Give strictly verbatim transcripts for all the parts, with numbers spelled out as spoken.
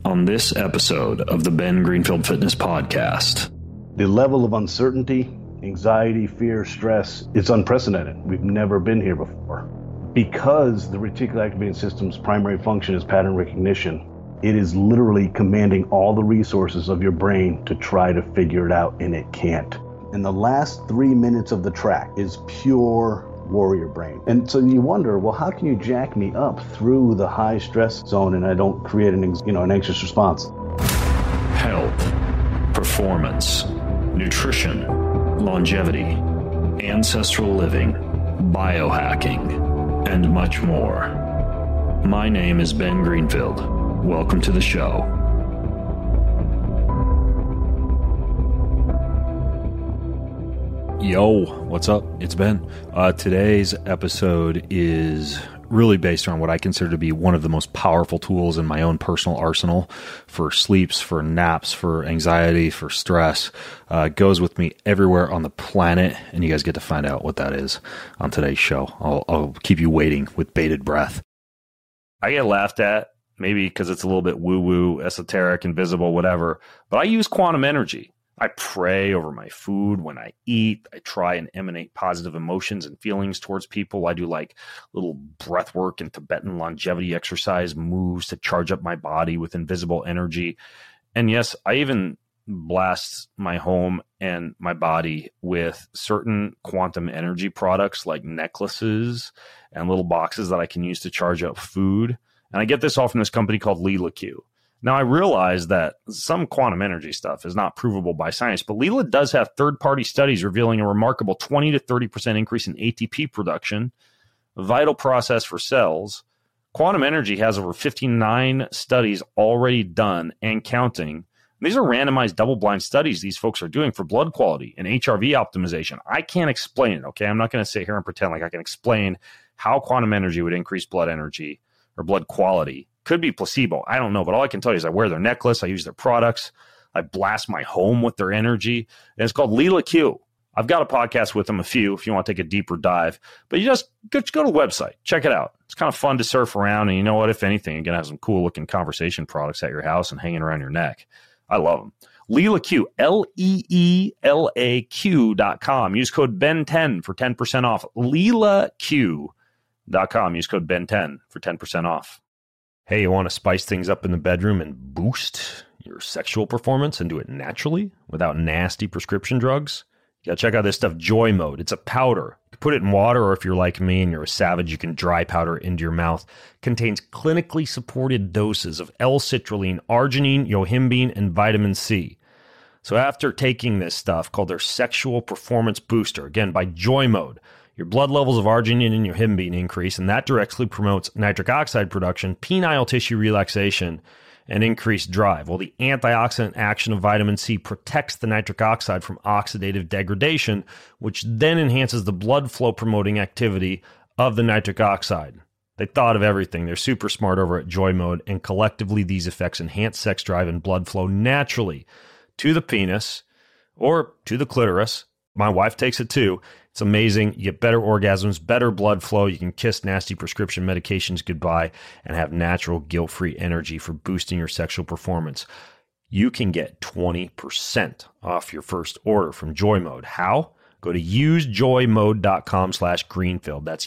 on this episode of the Ben Greenfield Fitness Podcast. The level of uncertainty, anxiety, fear, stress, it's unprecedented. We've never been here before. Because the reticular activating system's primary function is pattern recognition, it is literally commanding all the resources of your brain to try to figure it out, and it can't. And the last three minutes of the track is pure warrior brain. And so you wonder, well, how can you jack me up through the high stress zone and I don't create an, you know, an anxious response? Health, performance, nutrition, longevity, ancestral living, biohacking, and much more. My name is Ben Greenfield. Welcome to the show. Yo, what's up? It's Ben. Uh, today's episode is really based on what I consider to be one of the most powerful tools in my own personal arsenal for sleeps, for naps, for anxiety, for stress. Uh, it goes with me everywhere on the planet, and you guys get to find out what that is on today's show. I'll, I'll keep you waiting with bated breath. I get laughed at, maybe because it's a little bit woo-woo, esoteric, invisible, whatever, but I use quantum energy. I pray over my food when I eat. I try and emanate positive emotions and feelings towards people. I do like little breath work and Tibetan longevity exercise moves to charge up my body with invisible energy. And yes, I even blast my home and my body with certain quantum energy products like necklaces and little boxes that I can use to charge up food. And I get this all from this company called Leela Q. Now, I realize that some quantum energy stuff is not provable by science, but Leela does have third-party studies revealing a remarkable twenty to thirty percent increase in A T P production, a vital process for cells. Quantum energy has over fifty-nine studies already done and counting. These are randomized double-blind studies these folks are doing for blood quality and H R V optimization. I can't explain it, okay? I'm not going to sit here and pretend like I can explain how quantum energy would increase blood energy or blood quality. Could be placebo. I don't know. But all I can tell you is I wear their necklace. I use their products. I blast my home with their energy. And it's called Leela Q. I've got a podcast with them, a few, if you want to take a deeper dive. But you just go, just go to the website. Check it out. It's kind of fun to surf around. And you know what? If anything, you're going to have some cool looking conversation products at your house and hanging around your neck. I love them. Leela Q. L E E L A Q dot com. Use code Ben ten for ten percent off. Leela Q dot com. Use code Ben ten for ten percent off. Hey, you want to spice things up in the bedroom and boost your sexual performance and do it naturally without nasty prescription drugs? You gotta check out this stuff, Joy Mode. It's a powder. You can put it in water, or if you're like me and you're a savage, you can dry powder into your mouth. Contains clinically supported doses of L-citrulline, arginine, yohimbine, and vitamin C. So after taking this stuff called their Sexual Performance Booster, again, by Joy Mode, your blood levels of arginine and yohimbine increase, and that directly promotes nitric oxide production, penile tissue relaxation, and increased drive. Well, the antioxidant action of vitamin C protects the nitric oxide from oxidative degradation, which then enhances the blood flow promoting activity of the nitric oxide. They thought of everything. They're super smart over at Joy Mode, and collectively these effects enhance sex drive and blood flow naturally to the penis or to the clitoris. My wife takes it too. It's amazing. You get better orgasms, better blood flow. You can kiss nasty prescription medications goodbye and have natural guilt-free energy for boosting your sexual performance. You can get twenty percent off your first order from Joy Mode. How? Go to usejoymode.com slash Greenfield. That's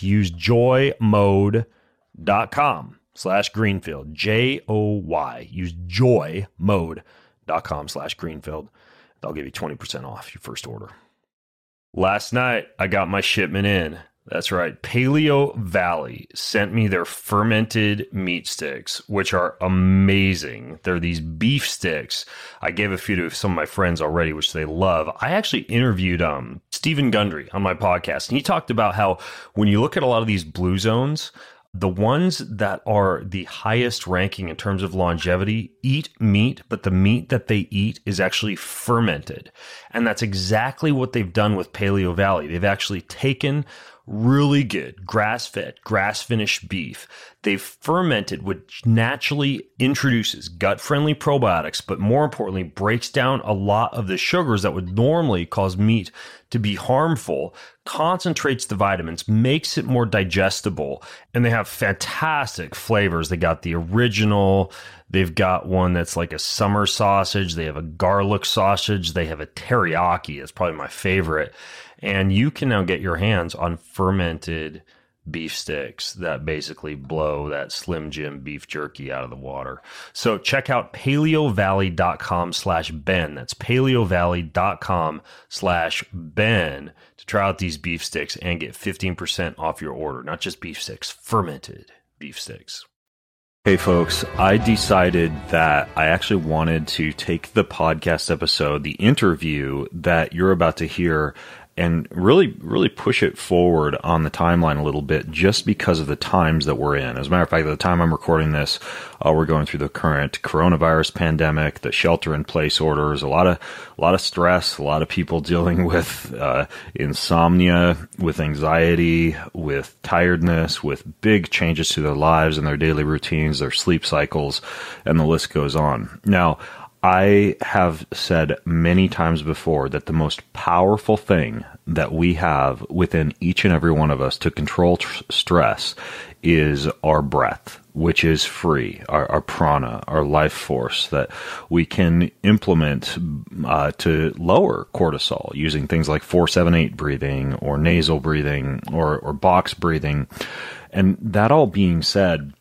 usejoymode.com slash Greenfield. J O Y. Usejoymode.com slash Greenfield. They'll give you twenty percent off your first order. Last night, I got my shipment in. That's right. Paleo Valley sent me their fermented meat sticks, which are amazing. They're these beef sticks. I gave a few to some of my friends already, which they love. I actually interviewed um, Stephen Gundry on my podcast, and he talked about how when you look at a lot of these blue zones, the ones that are the highest ranking in terms of longevity eat meat, but the meat that they eat is actually fermented. And that's exactly what they've done with Paleo Valley. They've actually taken really good grass-fed, grass-finished beef. They've fermented, which naturally introduces gut-friendly probiotics, but more importantly, breaks down a lot of the sugars that would normally cause meat to be harmful, concentrates the vitamins, makes it more digestible, and they have fantastic flavors. They got the original, They've got one that's like a summer sausage. They have a garlic sausage. They have a teriyaki. It's probably my favorite. And you can now get your hands on fermented beef sticks that basically blow that Slim Jim beef jerky out of the water. So check out paleovalley.com slash Ben. That's paleovalley.com slash Ben to try out these beef sticks and get fifteen percent off your order. Not just beef sticks, fermented beef sticks. Hey folks, I decided that I actually wanted to take the podcast episode, the interview that you're about to hear, and really, really push it forward on the timeline a little bit just because of the times that we're in. As a matter of fact, at the time I'm recording this, uh, we're going through the current coronavirus pandemic, the shelter-in-place orders, a lot of, a lot of stress, a lot of people dealing with uh, insomnia, with anxiety, with tiredness, with big changes to their lives and their daily routines, their sleep cycles, and the list goes on. Now, I have said many times before that the most powerful thing that we have within each and every one of us to control tr- stress is our breath, which is free, our, our prana, our life force that we can implement uh, to lower cortisol using things like four seven eight breathing or nasal breathing or, or box breathing. And that all being said,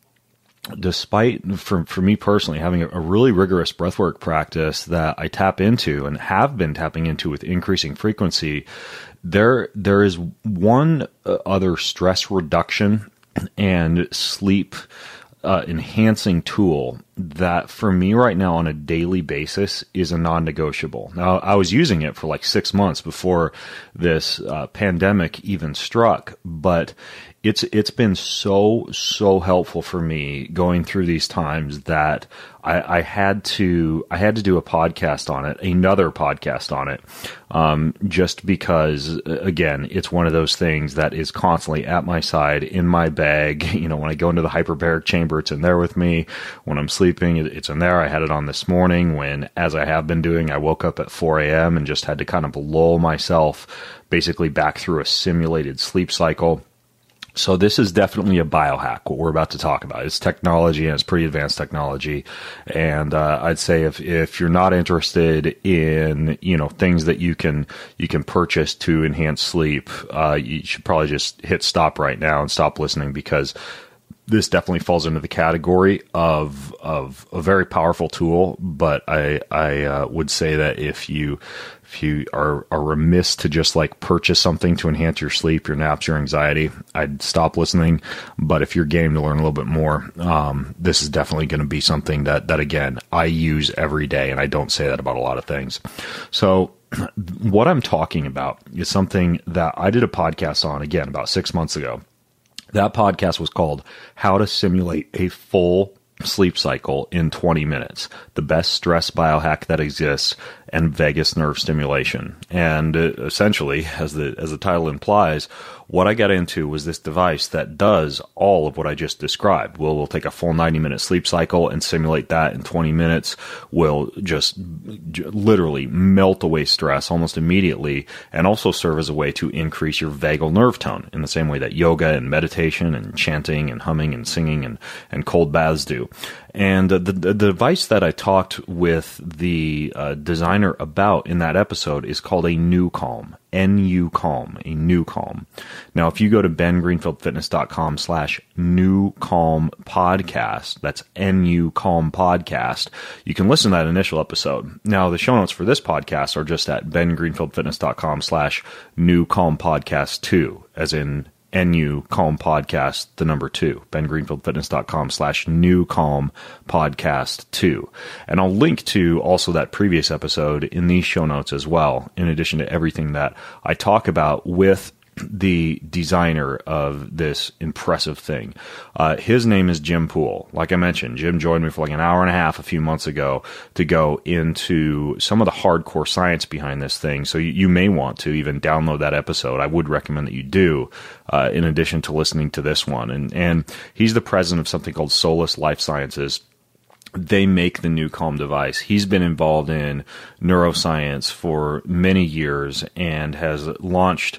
despite, for, for me personally, having a, a really rigorous breathwork practice that I tap into and have been tapping into with increasing frequency, there there is one other stress reduction and sleep uh, enhancing tool that for me right now on a daily basis is a non-negotiable. Now, I was using it for like six months before this uh, pandemic even struck, but It's it's been so, so helpful for me going through these times that I, I had to I had to do a podcast on it, another podcast on it, um, just because, again, it's one of those things that is constantly at my side, in my bag. You know, when I go into the hyperbaric chamber, it's in there with me. When I'm sleeping, it's in there. I had it on this morning when, as I have been doing, I woke up at four a.m. and just had to kind of lull myself basically back through a simulated sleep cycle. So this is definitely a biohack, what we're about to talk about. It's technology, and it's pretty advanced technology. And uh, I'd say if if you're not interested in, you know, things that you can you can purchase to enhance sleep, uh, you should probably just hit stop right now and stop listening, because this definitely falls into the category of of a very powerful tool. But I I uh, would say that if you if you are, are remiss to just like purchase something to enhance your sleep, your naps, your anxiety, I'd stop listening. But if you're game to learn a little bit more, um, this is definitely going to be something that that again I use every day, and I don't say that about a lot of things. So what I'm talking about is something that I did a podcast on again about six months ago. That podcast was called How to Simulate a Full Sleep Cycle in twenty minutes, the best stress biohack that exists, and vagus nerve stimulation. And uh, essentially, as the as the title implies, what I got into was this device that does all of what I just described. We'll, we'll take a full ninety minute sleep cycle and simulate that in twenty minutes. We'll just j- literally melt away stress almost immediately, and also serve as a way to increase your vagal nerve tone in the same way that yoga and meditation and chanting and humming and singing and, and cold baths do. And uh, the, the device that I talked with the uh, designer about in that episode is called a NuCalm. N U Calm, a NuCalm. Now, if you go to bengreenfieldfitness.com slash NuCalm podcast, that's N U Calm podcast, you can listen to that initial episode. Now, the show notes for this podcast are just at bengreenfieldfitness.com slash NuCalm podcast two, as in N U Calm podcast, the number two, bengreenfieldfitness.com slash new calm podcast two. And I'll link to also that previous episode in these show notes as well, in addition to everything that I talk about with the designer of this impressive thing. Uh, his name is Jim Poole. Like I mentioned, Jim joined me for like an hour and a half a few months ago to go into some of the hardcore science behind this thing. So you, you may want to even download that episode. I would recommend that you do, uh, in addition to listening to this one. And, and he's the president of something called Solus Life Sciences. They make the NuCalm device. He's been involved in neuroscience for many years and has launched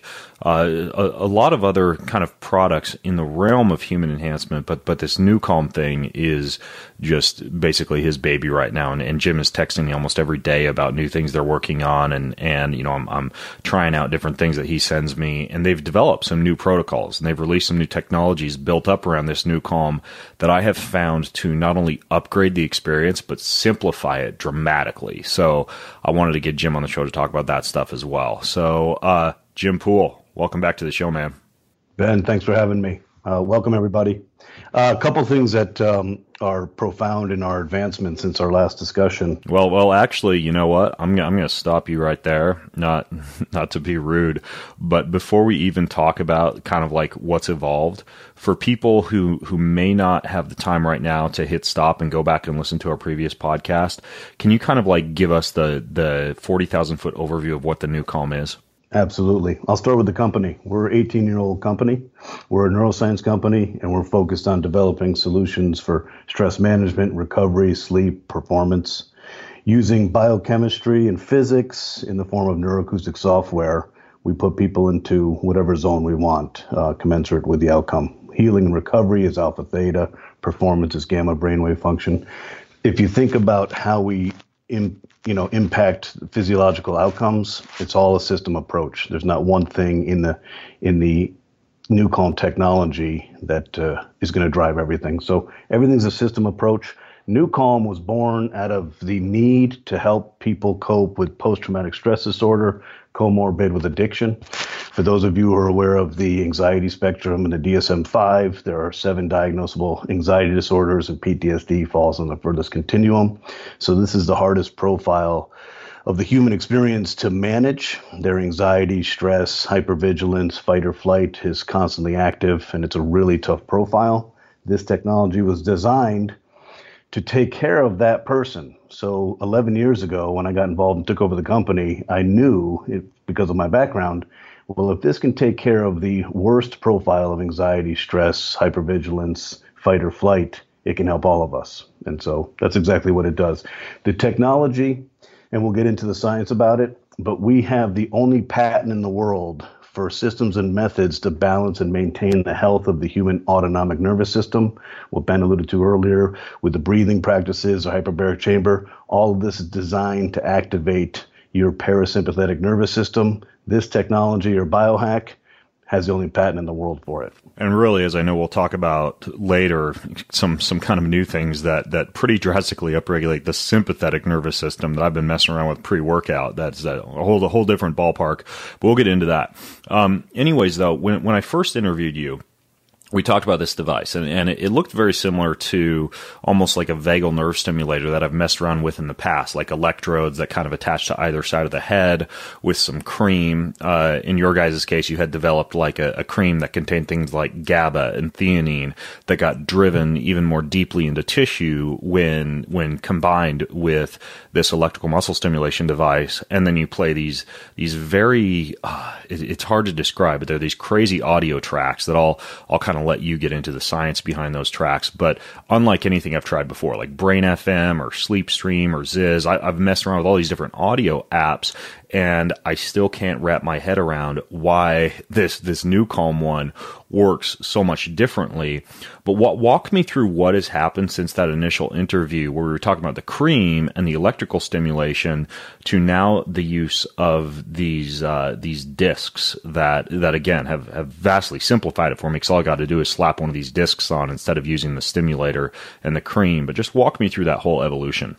uh, a, a lot of other kind of products in the realm of human enhancement, but but this NuCalm thing is just basically his baby right now. And, and Jim is texting me almost every day about new things they're working on, and and you know I'm I'm trying out different things that he sends me, and they've developed some new protocols and they've released some new technologies built up around this NuCalm that I have found to not only upgrade the experience but simplify it dramatically. So I wanted to get Jim on the show to talk about that stuff as well. So uh, Jim Poole, welcome back to the show, man. Ben, thanks for having me. Uh, welcome, everybody. Uh, a couple things that um, are profound in our advancement since our last discussion. Well, well, actually, you know what? I'm I'm going to stop you right there. Not not to be rude, but before we even talk about kind of like what's evolved, for people who who may not have the time right now to hit stop and go back and listen to our previous podcast, can you kind of like give us the the forty thousand foot overview of what the NuCalm is? Absolutely. I'll start with the company. We're an eighteen-year-old company. We're a neuroscience company, and we're focused on developing solutions for stress management, recovery, sleep, performance, using biochemistry and physics in the form of neuroacoustic software. We put people into whatever zone we want, uh, commensurate with the outcome. Healing and recovery is alpha theta. Performance is gamma brainwave function. If you think about how we in, you know, impact physiological outcomes, it's all a system approach. There's not one thing in the in the NuCalm technology that uh, is going to drive everything. So everything's a system approach. NuCalm was born out of the need to help people cope with post-traumatic stress disorder, comorbid with addiction. For those of you who are aware of the anxiety spectrum and the D S M five, there are seven diagnosable anxiety disorders, and P T S D falls on the furthest continuum. So this is the hardest profile of the human experience to manage. Their anxiety, stress, hypervigilance, fight or flight is constantly active, and it's a really tough profile. This technology was designed to take care of that person. So eleven years ago, when I got involved and took over the company, I knew, it, because of my background, well, if this can take care of the worst profile of anxiety, stress, hypervigilance, fight or flight, it can help all of us. And so that's exactly what it does. The technology, and we'll get into the science about it, but we have the only patent in the world for systems and methods to balance and maintain the health of the human autonomic nervous system. What Ben alluded to earlier with the breathing practices, or hyperbaric chamber, all of this is designed to activate your parasympathetic nervous system. This technology, or biohack, has the only patent in the world for it. And really, as I know we'll talk about later, some some kind of new things that, that pretty drastically upregulate the sympathetic nervous system that I've been messing around with pre-workout. That's a whole, a whole different ballpark, but we'll get into that. Um, anyways, though, when when I first interviewed you, we talked about this device, and, and it looked very similar to almost like a vagal nerve stimulator that I've messed around with in the past, like electrodes that kind of attach to either side of the head with some cream. Uh, in your guys' case, you had developed like a, a cream that contained things like GABA and theanine that got driven even more deeply into tissue when when combined with this electrical muscle stimulation device. And then you play these these very, uh, it, it's hard to describe, but they're these crazy audio tracks that all all kind of let you get into the science behind those tracks. But unlike anything I've tried before, like Brain F M or Sleep Stream or Ziz, I, I've messed around with all these different audio apps, and I still can't wrap my head around why this this NuCalm one works so much differently. But what, walk me through what has happened since that initial interview where we were talking about the cream and the electrical stimulation to now the use of these uh, these discs that that again have, have vastly simplified it for me, because all I got to do is slap one of these discs on instead of using the stimulator and the cream. But just walk me through that whole evolution.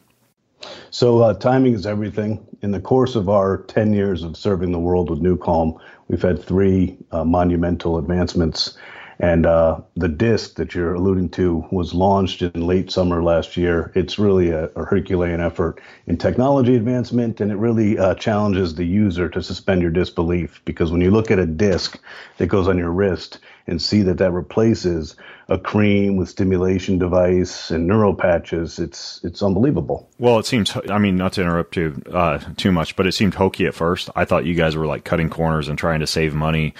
So uh, timing is everything. In the course of our ten years of serving the world with NuCalm, we've had three uh, monumental advancements. And uh, the disc that you're alluding to was launched in late summer last year. It's really a, a Herculean effort in technology advancement, and it really uh, challenges the user to suspend your disbelief. Because when you look at a disc that goes on your wrist and see that that replaces a a cream with stimulation device and neuro patches. It's it's unbelievable. Well, it seems, I mean, not to interrupt you uh, too much, but it seemed hokey at first. I thought you guys were like cutting corners and trying to save money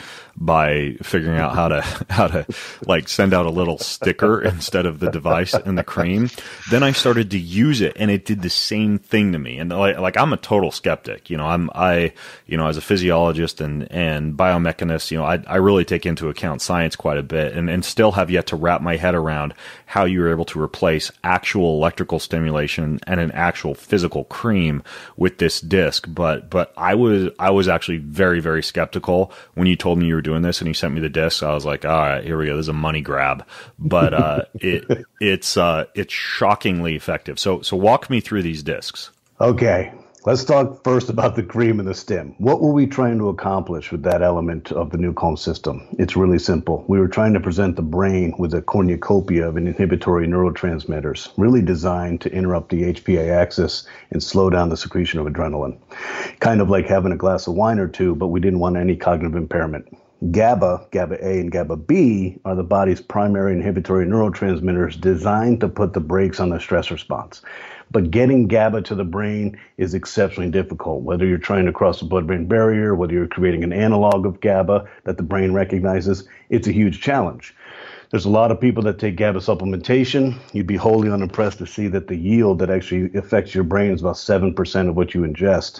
by figuring out how to, how to like send out a little sticker instead of the device and the cream. Then I started to use it and it did the same thing to me. And like, like I'm a total skeptic, you know, I'm, I, you know, as a physiologist and, and biomechanist, you know, I, I really take into account science quite a bit and, and still have yet to wrap my head around how you were able to replace actual electrical stimulation and an actual physical cream with this disc. But, but I was, I was actually very, very skeptical when you told me you were doing this and you sent me the disc. I was like, all right, here we go. This is a money grab, but, uh, it, it's, uh, it's shockingly effective. So, so walk me through these discs. Okay. Let's talk first about the cream and the stim. What were we trying to accomplish with that element of the Newcomb system? It's really simple. We were trying to present the brain with a cornucopia of inhibitory neurotransmitters, really designed to interrupt the H P A axis and slow down the secretion of adrenaline. Kind of like having a glass of wine or two, but we didn't want any cognitive impairment. GABA, GABA A, and GABA B are the body's primary inhibitory neurotransmitters designed to put the brakes on the stress response. But getting GABA to the brain is exceptionally difficult, whether you're trying to cross the blood-brain barrier, whether you're creating an analog of GABA that the brain recognizes, it's a huge challenge. There's a lot of people that take GABA supplementation. You'd be wholly unimpressed to see that the yield that actually affects your brain is about seven percent of what you ingest.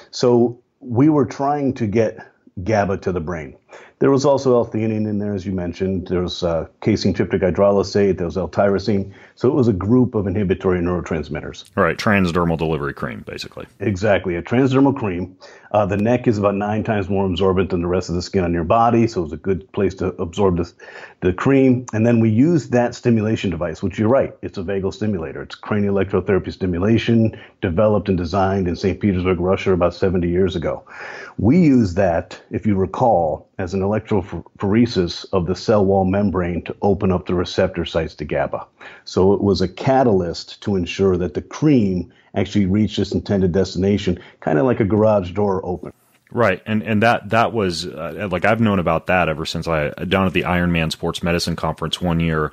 So we were trying to get GABA to the brain. There was also L-theanine in there, as you mentioned. There was uh, casein tryptic hydrolysate. There was L-tyrosine. So it was a group of inhibitory neurotransmitters. All right, transdermal delivery cream, basically. Exactly, a transdermal cream. Uh, the neck is about nine times more absorbent than the rest of the skin on your body, so it was a good place to absorb the, the cream. And then we used that stimulation device, which you're right, it's a vagal stimulator. It's cranial electrotherapy stimulation, developed and designed in Saint Petersburg, Russia, about seventy years ago. We used that, if you recall, as an electrophoresis of the cell wall membrane to open up the receptor sites to GABA. So it was a catalyst to ensure that the cream actually reached its intended destination, kind of like a garage door open. Right, and and that that was uh, like I've known about that ever since I down at the Ironman Sports Medicine Conference one year.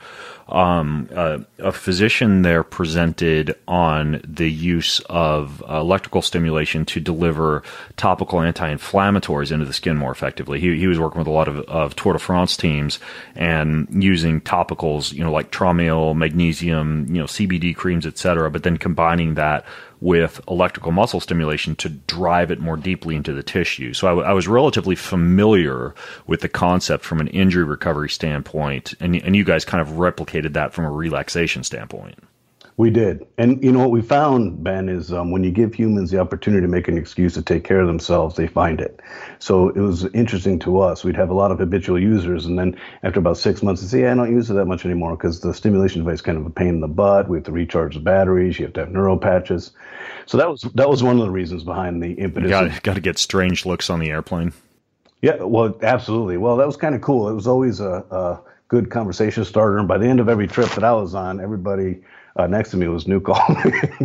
Um, uh, a physician there presented on the use of uh, electrical stimulation to deliver topical anti-inflammatories into the skin more effectively. He he was working with a lot of, of Tour de France teams and using topicals, you know, like Traumeel, magnesium, you know, C B D creams, et cetera, but then combining that with electrical muscle stimulation to drive it more deeply into the tissue. So I, w- I was relatively familiar with the concept from an injury recovery standpoint, and, and you guys kind of replicated that from a relaxation standpoint. We did. And you know what we found, Ben, is um, when you give humans the opportunity to make an excuse to take care of themselves, they find it. So it was interesting to us. We'd have a lot of habitual users, and then after about six months, they'd say, yeah, I don't use it that much anymore because the stimulation device is kind of a pain in the butt. We have to recharge the batteries. You have to have neuro patches. So that was that was one of the reasons behind the impetus. Got got to get strange looks on the airplane. Yeah, well, absolutely. Well, that was kind of cool. It was always a, a good conversation starter. And by the end of every trip that I was on, everybody uh, next to me was Newcomb.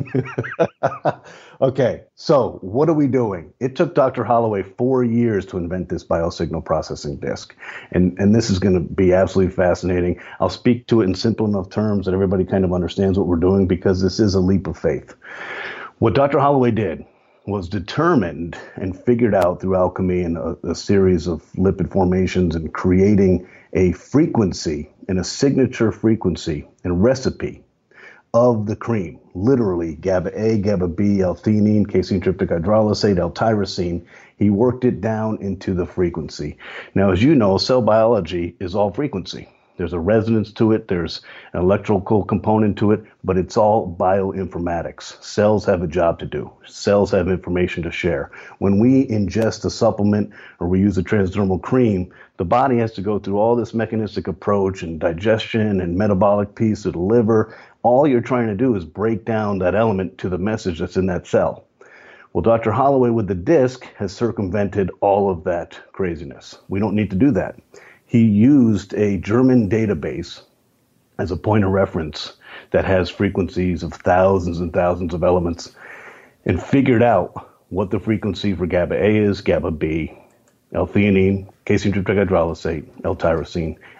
Okay, so what are we doing? It took Doctor Holloway four years to invent this biosignal processing disc. And, and this is going to be absolutely fascinating. I'll speak to it in simple enough terms that everybody kind of understands what we're doing because this is a leap of faith. What Doctor Holloway did was determined and figured out through alchemy and a, a series of lipid formations and creating a frequency and a signature frequency and recipe of the cream, literally GABA A, GABA B, L-theanine, casein tryptic hydrolysate, L-tyrosine. He worked it down into the frequency. Now, as you know, cell biology is all frequency. There's a resonance to it. There's an electrical component to it, but it's all bioinformatics. Cells have a job to do. Cells have information to share. When we ingest a supplement or we use a transdermal cream, the body has to go through all this mechanistic approach and digestion and metabolic piece of the liver. All you're trying to do is break down that element to the message that's in that cell. Well, Doctor Holloway with the disc has circumvented all of that craziness. We don't need to do that. He used a German database as a point of reference that has frequencies of thousands and thousands of elements and figured out what the frequency for GABA A is, GABA B, L-theanine, casein tryptic hydrolysate, L-tyrosine,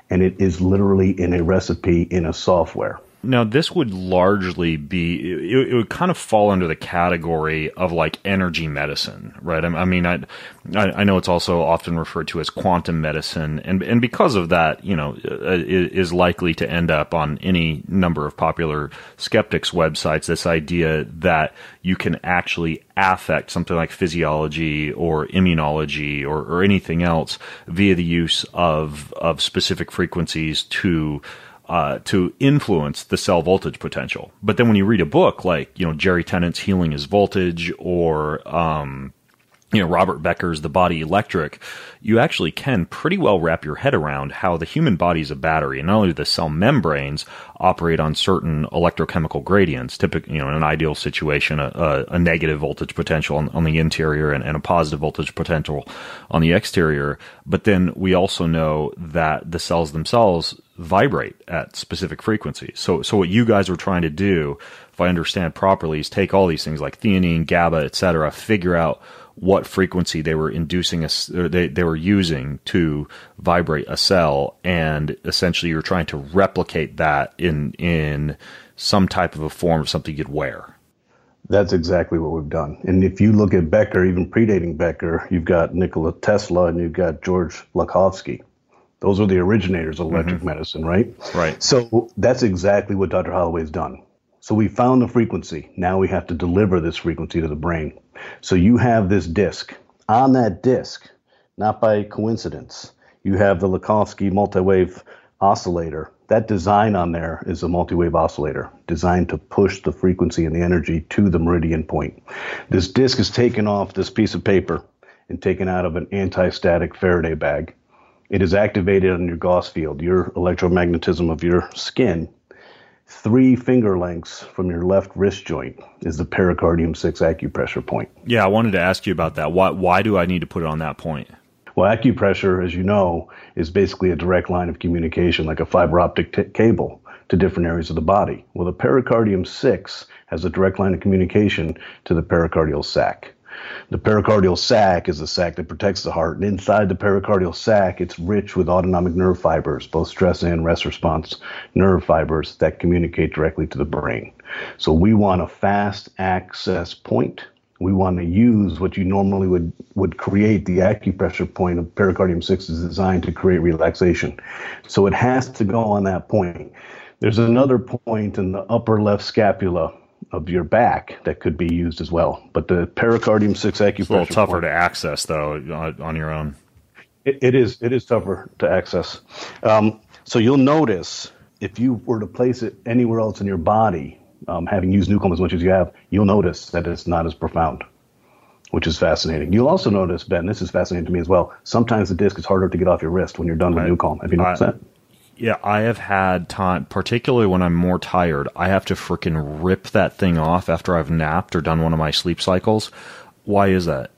and it is literally in a recipe in a software. Now, this would largely be, it, it would kind of fall under the category of like energy medicine, right? I, I mean, I, I know it's also often referred to as quantum medicine. And, and because of that, you know, it is likely to end up on any number of popular skeptics websites, this idea that you can actually affect something like physiology or immunology or, or anything else via the use of, of specific frequencies to Uh, to influence the cell voltage potential. But then when you read a book like, you know, Jerry Tennant's Healing is Voltage or, um, you know, Robert Becker's The Body Electric, you actually can pretty well wrap your head around how the human body is a battery. And not only do the cell membranes operate on certain electrochemical gradients, typically, you know, in an ideal situation, a, a, a negative voltage potential on, on the interior and, and a positive voltage potential on the exterior. But then we also know that the cells themselves vibrate at specific frequencies. So, so what you guys are trying to do, if I understand properly, is take all these things like theanine, GABA, et cetera, figure out what frequency they were inducing a, or they, they were using to vibrate a cell, and essentially you're trying to replicate that in in some type of a form of something you'd wear. That's exactly what we've done. And if you look at Becker, even predating Becker, you've got Nikola Tesla and you've got George Lakhovsky. Those are the originators of electric mm-hmm. medicine, right? Right. So that's exactly what Doctor Holloway's done. So we found the frequency. Now we have to deliver this frequency to the brain. So you have this disc. On that disc, not by coincidence, you have the Lakhovsky multi-wave oscillator. That design on there is a multi-wave oscillator designed to push the frequency and the energy to the meridian point. This disc is taken off this piece of paper and taken out of an anti-static Faraday bag. It is activated on your Gauss field, your electromagnetism of your skin. Three finger lengths from your left wrist joint is the pericardium six acupressure point. Yeah, I wanted to ask you about that. Why, why do I need to put it on that point? Well, acupressure, as you know, is basically a direct line of communication, like a fiber optic t- cable to different areas of the body. Well, the pericardium six has a direct line of communication to the pericardial sac. The pericardial sac is the sac that protects the heart, and inside the pericardial sac, it's rich with autonomic nerve fibers, both stress and rest response nerve fibers that communicate directly to the brain. So we want a fast access point. We want to use what you normally would, would create. The acupressure point of pericardium six is designed to create relaxation. So it has to go on that point. There's another point in the upper left scapula of your back that could be used as well. But the pericardium six acupressure It's a little tougher point, to access, though, on your own. It, it is it is tougher to access. Um, so you'll notice if you were to place it anywhere else in your body, um, having used Newcomb as much as you have, you'll notice that it's not as profound, which is fascinating. You'll also notice, Ben, this is fascinating to me as well, sometimes the disc is harder to get off your wrist when you're done with I, Newcomb. Have you noticed I, that? Yeah, I have had time, particularly when I'm more tired, I have to freaking rip that thing off after I've napped or done one of my sleep cycles. Why is that?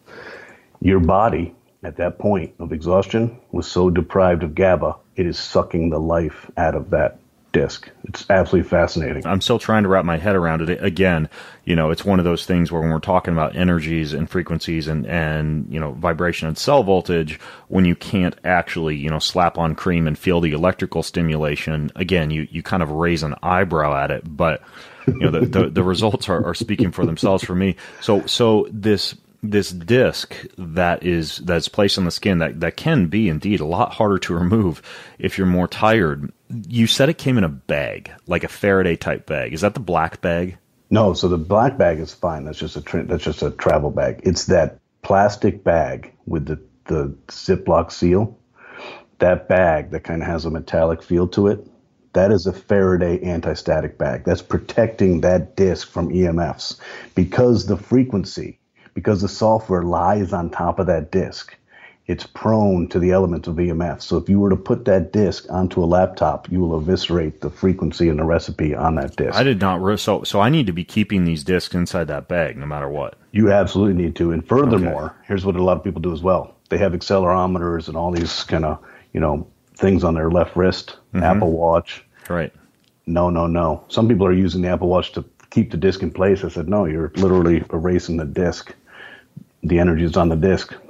Your body, at that point of exhaustion, was so deprived of GABA, it is sucking the life out of that disc. It's absolutely fascinating. I'm still trying to wrap my head around it. Again, you know, it's one of those things where when we're talking about energies and frequencies and, and, you know, vibration and cell voltage, when you can't actually, you know, slap on cream and feel the electrical stimulation, again, you, you kind of raise an eyebrow at it. But, you know, the, the, the results are, are speaking for themselves for me. So, so this, this disc that is, that's placed on the skin that, that can be indeed a lot harder to remove if you're more tired. You said it came in a bag, like a Faraday type bag. Is that the black bag? No, so the black bag is fine. That's just a tra- that's just a travel bag. It's that plastic bag with the, the Ziploc seal. That bag that kind of has a metallic feel to it, that is a Faraday anti-static bag. That's protecting that disc from E M Fs because the frequency, because the software lies on top of that disc. It's prone to the elements of E M F. So if you were to put that disc onto a laptop, you will eviscerate the frequency and the recipe on that disc. I did not. Re- so, so I need to be keeping these discs inside that bag no matter what. You absolutely need to. And furthermore, okay. Here's what a lot of people do as well. They have accelerometers and all these kind of, you know, things on their left wrist, mm-hmm. Apple Watch. Right. No, no, no. Some people are using the Apple Watch to keep the disc in place. I said, no, you're literally erasing the disc. The energy is on the disc.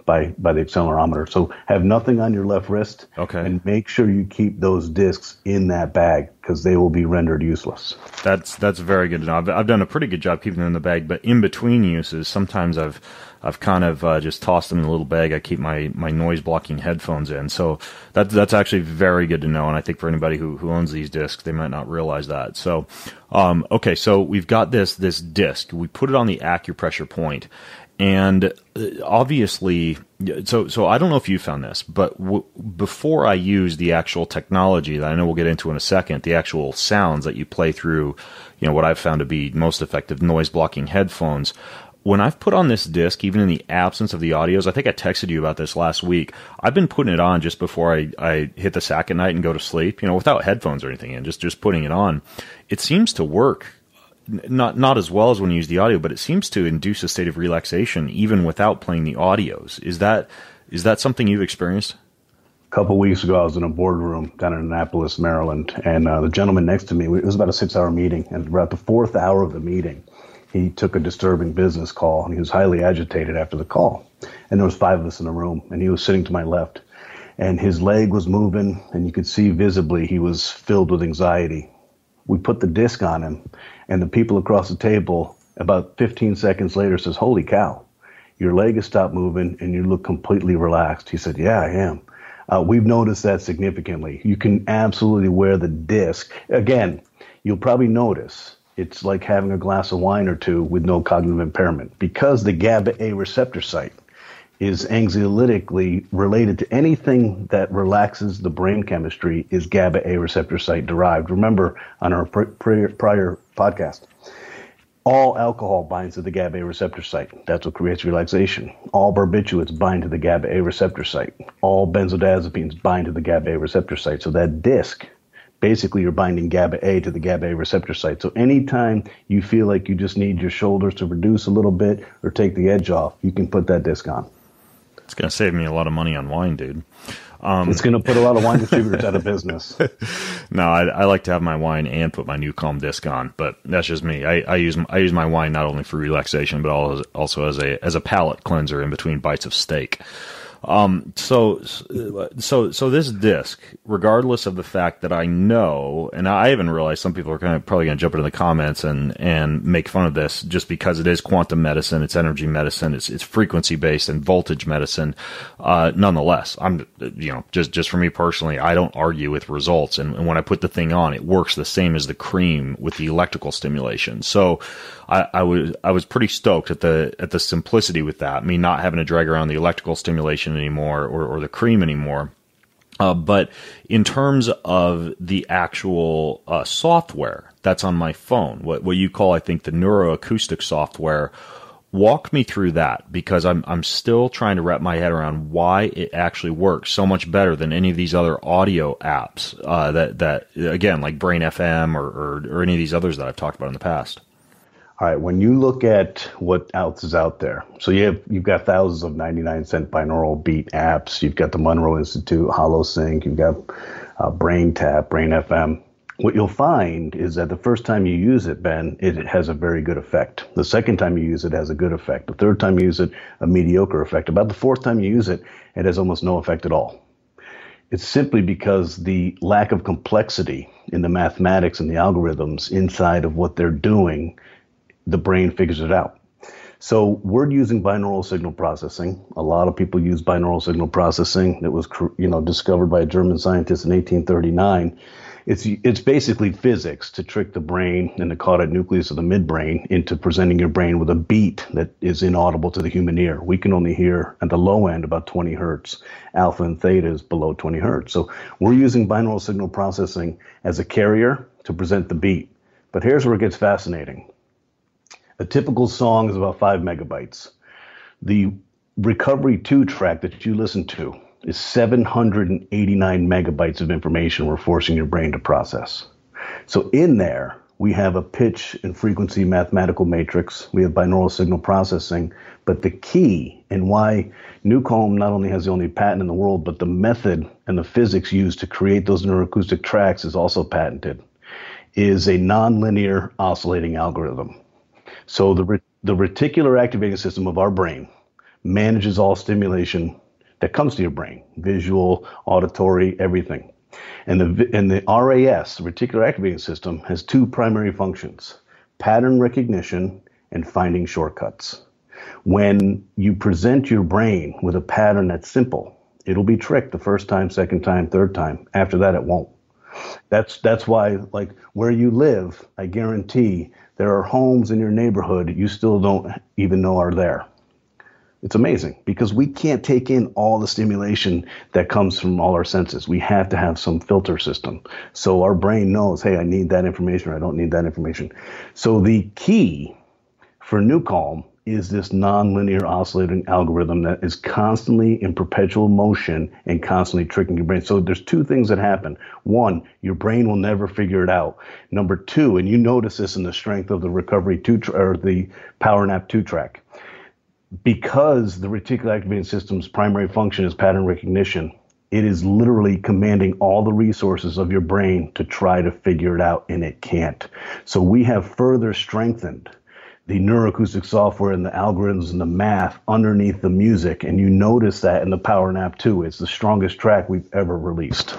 by, by the accelerometer. So have nothing on your left wrist. Okay. And make sure you keep those discs in that bag because they will be rendered useless. That's that's very good to know. I've, I've done a pretty good job keeping them in the bag, but in between uses, sometimes I've I've kind of uh, just tossed them in a little bag. I keep my, my noise blocking headphones in. So that, that's actually very good to know. And I think for anybody who, who owns these discs, they might not realize that. So, um, okay. So we've got this, this disc. We put it on the acupressure point, and obviously, so, so I don't know if you found this, but w- before I use the actual technology that I know we'll get into in a second, the actual sounds that you play through, you know, what I've found to be most effective noise blocking headphones, when I've put on this disc, even in the absence of the audios, I think I texted you about this last week, I've been putting it on just before I, I hit the sack at night and go to sleep, you know, without headphones or anything in, just, just putting it on. It seems to work, not not as well as when you use the audio, but it seems to induce a state of relaxation even without playing the audios. Is that is that something you've experienced? A couple of weeks ago, I was in a boardroom down in Annapolis, Maryland, and uh, the gentleman next to me, it was about a six-hour meeting, and about the fourth hour of the meeting, he took a disturbing business call, and he was highly agitated after the call. And there was five of us in the room, and he was sitting to my left. And his leg was moving, and you could see visibly he was filled with anxiety. We put the disc on him, and the people across the table, about fifteen seconds later, says, "Holy cow, your leg has stopped moving, and you look completely relaxed." He said, "Yeah, I am." Uh, we've noticed that significantly. You can absolutely wear the disc. Again, you'll probably notice it's like having a glass of wine or two with no cognitive impairment, because the GABA A receptor site is anxiolytically related to anything that relaxes the brain chemistry is GABA A receptor site derived. Remember on our pr- prior, prior podcast, all alcohol binds to the GABA A receptor site. That's what creates relaxation. All barbiturates bind to the GABA A receptor site. All benzodiazepines bind to the GABA A receptor site. So that disc, basically, you're binding GABA A to the GABA A receptor site. So anytime you feel like you just need your shoulders to reduce a little bit or take the edge off, you can put that disc on. It's going to save me a lot of money on wine, dude. Um, it's going to put a lot of wine distributors out of business. No, I, I like to have my wine and put my new Calm disc on, but that's just me. I, I use I use my wine not only for relaxation, but also as a as a palate cleanser in between bites of steak. Um, so, so, so this disc, regardless of the fact that I know, and I even realize some people are kind of probably going to jump into the comments and, and make fun of this just because it is quantum medicine, it's energy medicine, it's, it's frequency based and voltage medicine. Uh, nonetheless, I'm, you know, just, just for me personally, I don't argue with results. And, and when I put the thing on, it works the same as the cream with the electrical stimulation. So I, I was, I was pretty stoked at the, at the simplicity with that, me not having to drag around the electrical stimulation anymore or, or the cream anymore. Uh, but in terms of the actual uh, software that's on my phone, what, what you call, I think, the neuroacoustic software, walk me through that, because I'm I'm still trying to wrap my head around why it actually works so much better than any of these other audio apps uh, that, that, again, like Brain F M or, or, or any of these others that I've talked about in the past. All right, when you look at what else is out there, so you have, you've got thousands of ninety-nine cent binaural beat apps. You've got the Monroe Institute, HoloSync. You've got uh, BrainTap, Brain F M. What you'll find is that the first time you use it, Ben, it has a very good effect. The second time you use it, it has a good effect. The third time you use it, a mediocre effect. About the fourth time you use it, it has almost no effect at all. It's simply because the lack of complexity in the mathematics and the algorithms inside of what they're doing, the brain figures it out. So we're using binaural signal processing. A lot of people use binaural signal processing. That was, you know, discovered by a German scientist in eighteen thirty-nine. It's it's basically physics to trick the brain and the caudate nucleus of the midbrain into presenting your brain with a beat that is inaudible to the human ear. We can only hear at the low end about twenty hertz. Alpha and theta is below twenty hertz. So we're using binaural signal processing as a carrier to present the beat. But here's where it gets fascinating. A typical song is about five megabytes. The Recovery two track that you listen to is seven hundred eighty-nine megabytes of information we're forcing your brain to process. So in there, we have a pitch and frequency mathematical matrix. We have binaural signal processing. But the key, and why Newcomb not only has the only patent in the world, but the method and the physics used to create those neuroacoustic tracks is also patented, is a nonlinear oscillating algorithm. So the, the reticular activating system of our brain manages all stimulation that comes to your brain, visual, auditory, everything. And the, and the R A S, the reticular activating system, has two primary functions: pattern recognition and finding shortcuts. When you present your brain with a pattern that's simple, it'll be tricked the first time, second time, third time. After that, it won't. That's that's why, like, where you live, I guarantee there are homes in your neighborhood you still don't even know are there. It's amazing because we can't take in all the stimulation that comes from all our senses. We have to have some filter system. So our brain knows, hey, I need that information or I don't need that information. So the key for NuCalm is this nonlinear oscillating algorithm that is constantly in perpetual motion and constantly tricking your brain. So there's two things that happen. One, your brain will never figure it out. Number two, and you notice this in the strength of the Recovery two or the Power Nap two track, because the reticular activating system's primary function is pattern recognition, it is literally commanding all the resources of your brain to try to figure it out, and it can't. So we have further strengthened the neuroacoustic software and the algorithms and the math underneath the music, and you notice that in the Power Nap two. It's the strongest track we've ever released.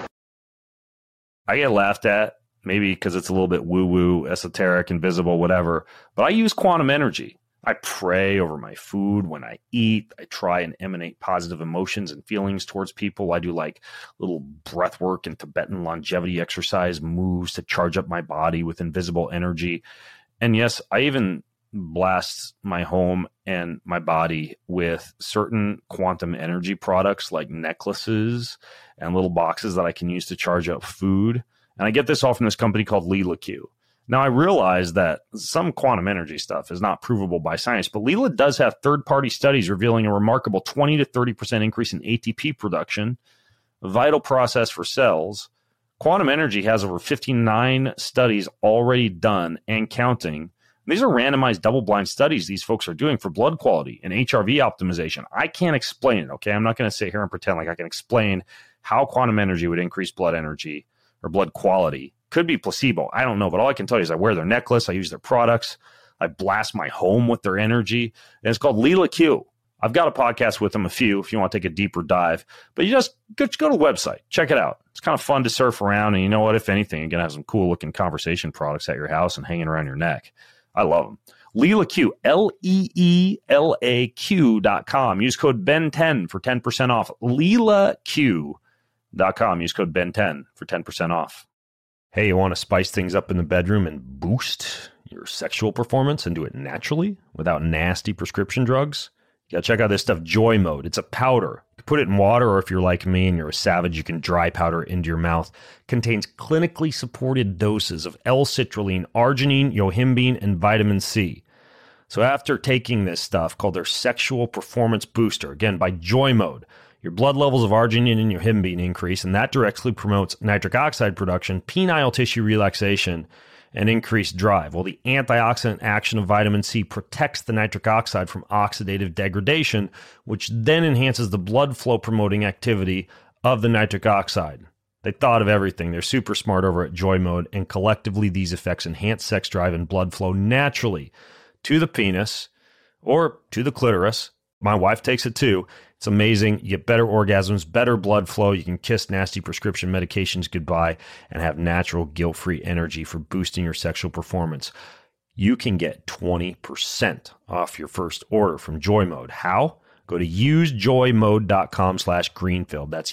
I get laughed at, maybe because it's a little bit woo-woo, esoteric, invisible, whatever, but I use quantum energy. I pray over my food when I eat. I try and emanate positive emotions and feelings towards people. I do like little breath work and Tibetan longevity exercise moves to charge up my body with invisible energy. And yes, I even blast my home and my body with certain quantum energy products like necklaces and little boxes that I can use to charge up food. And I get this all from this company called Lila Q. Now, I realize that some quantum energy stuff is not provable by science, but Lila does have third-party studies revealing a remarkable twenty to thirty percent increase in A T P production, a vital process for cells. Quantum energy has over fifty-nine studies already done and counting. These are randomized double-blind studies these folks are doing for blood quality and H R V optimization. I can't explain it, okay? I'm not going to sit here and pretend like I can explain how quantum energy would increase blood energy or blood quality. Could be placebo. I don't know, but all I can tell you is I wear their necklace. I use their products. I blast my home with their energy. And it's called Lila Q. I've got a podcast with them, a few, if you want to take a deeper dive. But you just go, just go to the website. Check it out. It's kind of fun to surf around. And you know what? If anything, you're going to have some cool-looking conversation products at your house and hanging around your neck. I love them. Lila Q, L E E L A Q dot com. Use code B E N ten for ten percent off. Lila Q dot com. Use code B E N ten for ten percent off. Hey, you want to spice things up in the bedroom and boost your sexual performance and do it naturally without nasty prescription drugs? You got to check out this stuff, Joy Mode. It's a powder. You can put it in water, or if you're like me and you're a savage, you can dry powder into your mouth. Contains clinically supported doses of L-citrulline, arginine, yohimbine, and vitamin C. So after taking this stuff called their Sexual Performance Booster, again, by Joy Mode, your blood levels of arginine and yohimbine increase, and that directly promotes nitric oxide production, penile tissue relaxation, and increased drive. Well, the antioxidant action of vitamin C protects the nitric oxide from oxidative degradation, which then enhances the blood flow promoting activity of the nitric oxide. They thought of everything. They're super smart over at Joy Mode, and collectively these effects enhance sex drive and blood flow naturally to the penis or to the clitoris. My wife takes it too. It's amazing. You get better orgasms, better blood flow. You can kiss nasty prescription medications goodbye and have natural guilt-free energy for boosting your sexual performance. You can get twenty percent off your first order from Joy Mode. How? Go to usejoymode.com slash Greenfield. That's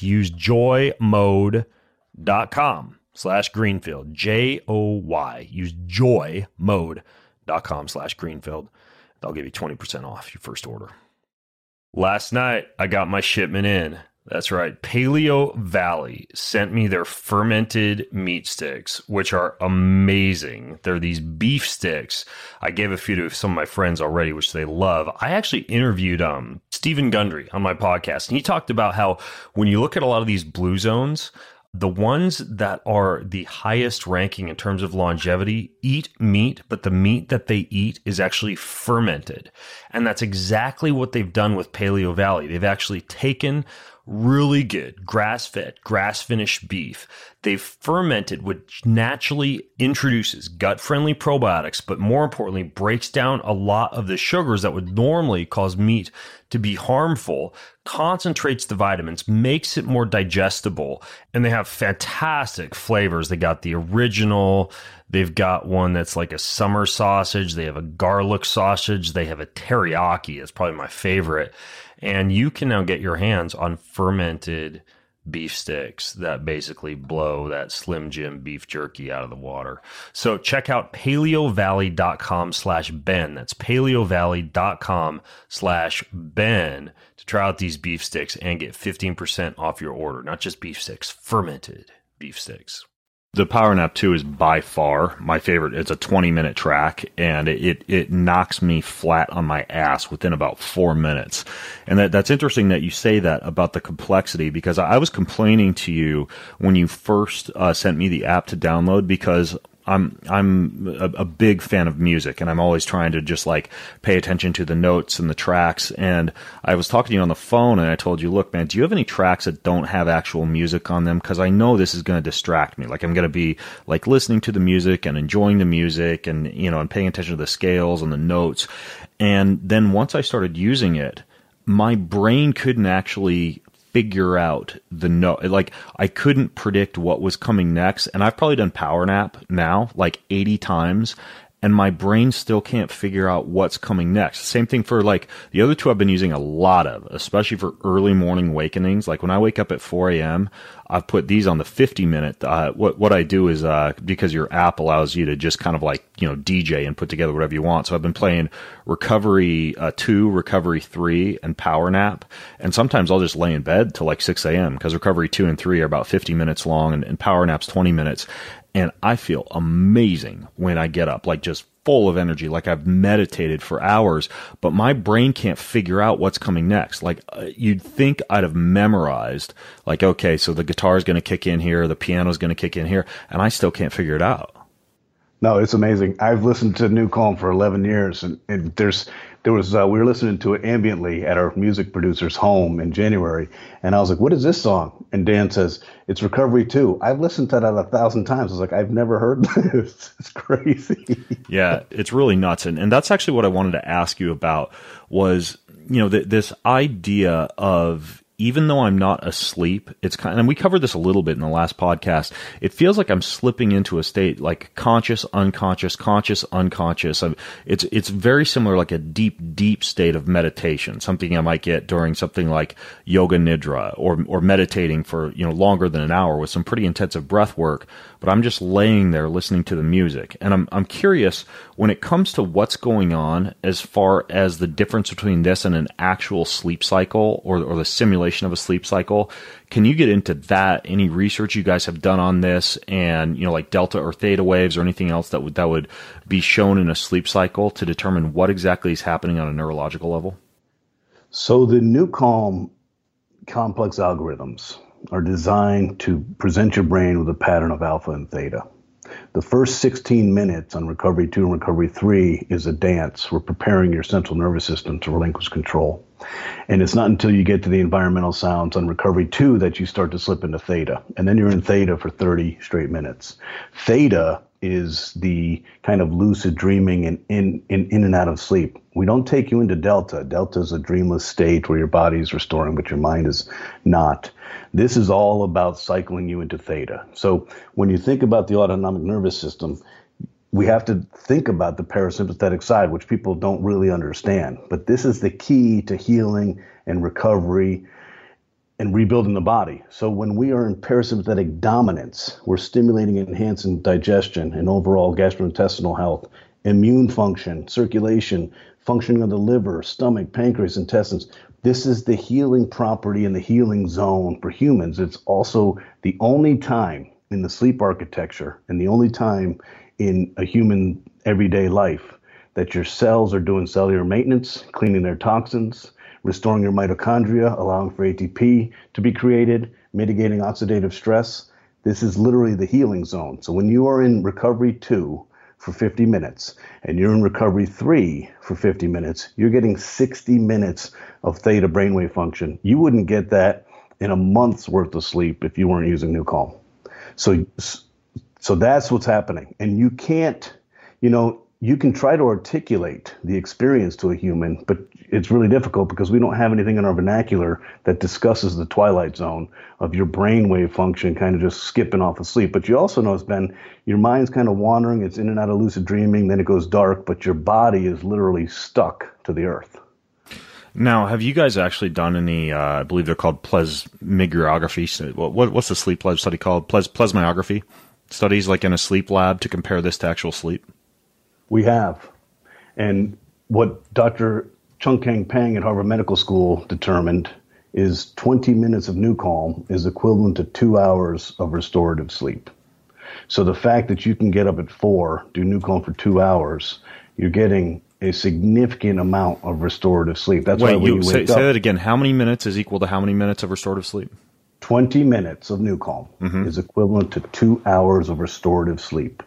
usejoymode.com slash Greenfield. J O Y. Usejoymode.com slash Greenfield. They'll give you twenty percent off your first order. Last night, I got my shipment in. That's right. Paleo Valley sent me their fermented meat sticks, which are amazing. They're these beef sticks. I gave a few to some of my friends already, which they love. I actually interviewed um, Stephen Gundry on my podcast, and he talked about how when you look at a lot of these blue zones, the ones that are the highest ranking in terms of longevity eat meat, but the meat that they eat is actually fermented. And that's exactly what they've done with Paleo Valley. They've actually taken really good grass-fed, grass-finished beef. They've fermented, which naturally introduces gut-friendly probiotics, but more importantly, breaks down a lot of the sugars that would normally cause meat to be harmful, concentrates the vitamins, makes it more digestible, and they have fantastic flavors. They got the original, they've got one that's like a summer sausage, they have a garlic sausage, they have a teriyaki, it's probably my favorite, and you can now get your hands on fermented beef sticks that basically blow that Slim Jim beef jerky out of the water. So check out paleovalley.com slash Ben. That's paleovalley.com slash Ben to try out these beef sticks and get fifteen percent off your order. Not just beef sticks, fermented beef sticks. The Power Nap two is by far my favorite. It's a twenty minute track, and it, it knocks me flat on my ass within about four minutes. And that, that's interesting that you say that about the complexity, because I was complaining to you when you first uh, sent me the app to download, because I'm I'm a, a big fan of music, and I'm always trying to just like pay attention to the notes and the tracks. And I was talking to you on the phone, and I told you, look, man, do you have any tracks that don't have actual music on them? Because I know this is going to distract me. Like I'm going to be like listening to the music and enjoying the music, and you know, and paying attention to the scales and the notes. And then once I started using it, my brain couldn't actually figure out the note. Like I couldn't predict what was coming next. And I've probably done Power Nap now like eighty times, and my brain still can't figure out what's coming next. Same thing for like the other two I've been using a lot of, especially for early morning awakenings. Like when I wake up at four a.m., I've put these on the fifty minute. Uh, what, what I do is, uh, because your app allows you to just kind of like, you know, D J and put together whatever you want. So I've been playing Recovery uh, two, Recovery three, and Power Nap. And sometimes I'll just lay in bed till like six a.m. because Recovery two and three are about fifty minutes long, and, and Power Nap's twenty minutes. And I feel amazing when I get up, like just full of energy, like I've meditated for hours, but my brain can't figure out what's coming next. Like uh, you'd think I'd have memorized, like, okay, so the guitar is going to kick in here, the piano is going to kick in here, and I still can't figure it out. No, it's amazing. I've listened to New Calm for eleven years, and, and there's there was uh, we were listening to it ambiently at our music producer's home in January, and I was like, "What is this song?" And Dan says, "It's Recovery two." I've listened to that a thousand times. I was like, "I've never heard this." It's crazy. Yeah, it's really nuts, and and that's actually what I wanted to ask you about was, you know, th- this idea of, even though I'm not asleep, it's kind of, and we covered this a little bit in the last podcast, it feels like I'm slipping into a state like conscious, unconscious, conscious, unconscious. I'm, it's it's very similar, like a deep, deep state of meditation, something I might get during something like yoga nidra, or or meditating for, you know, longer than an hour with some pretty intensive breath work. But I'm just laying there listening to the music. And I'm I'm curious, when it comes to what's going on as far as the difference between this and an actual sleep cycle, or or the simulation of a sleep cycle, can you get into that? Any research you guys have done on this, and, you know, like delta or theta waves or anything else that would that would be shown in a sleep cycle to determine what exactly is happening on a neurological level? So the New Calm complex algorithms are designed to present your brain with a pattern of alpha and theta. The first sixteen minutes on Recovery two and Recovery three is a dance. We're preparing your central nervous system to relinquish control. And it's not until you get to the environmental sounds on Recovery two that you start to slip into theta. And then you're in theta for thirty straight minutes. Theta is the kind of lucid dreaming and in, in, in and out of sleep. We don't take you into delta. Delta is a dreamless state where your body is restoring, but your mind is not. This is all about cycling you into theta. So when you think about the autonomic nervous system, we have to think about the parasympathetic side, which people don't really understand. But this is the key to healing and recovery and rebuilding the body. So when we are in parasympathetic dominance, we're stimulating and enhancing digestion and overall gastrointestinal health, immune function, circulation, functioning of the liver, stomach, pancreas, intestines. This is the healing property and the healing zone for humans. It's also the only time in the sleep architecture and the only time in a human everyday life that your cells are doing cellular maintenance, cleaning their toxins, restoring your mitochondria, allowing for A T P to be created, mitigating oxidative stress. This is literally the healing zone. So when you are in Recovery two for fifty minutes and you're in Recovery three for fifty minutes, you're getting sixty minutes of theta brainwave function. You wouldn't get that in a month's worth of sleep if you weren't using New Calm. So, so that's what's happening. And you can't, you know, you can try to articulate the experience to a human, but it's really difficult because we don't have anything in our vernacular that discusses the twilight zone of your brainwave function kind of just skipping off of sleep. But you also notice, Ben, your mind's kind of wandering. It's in and out of lucid dreaming. Then it goes dark, but your body is literally stuck to the earth. Now, have you guys actually done any, uh, I believe they're called plesmography, what, what's the sleep lab study called? Ples, plesmography studies, like in a sleep lab, to compare this to actual sleep? We have. And what Doctor Chung Kang Pang at Harvard Medical School determined is twenty minutes of NuCalm is equivalent to two hours of restorative sleep. So the fact that you can get up at four, do NuCalm for two hours, you're getting a significant amount of restorative sleep. That's Wait, why when you, you say, wake say up, that again. How many minutes is equal to how many minutes of restorative sleep? twenty minutes of NuCalm mm-hmm. is equivalent to two hours of restorative sleep.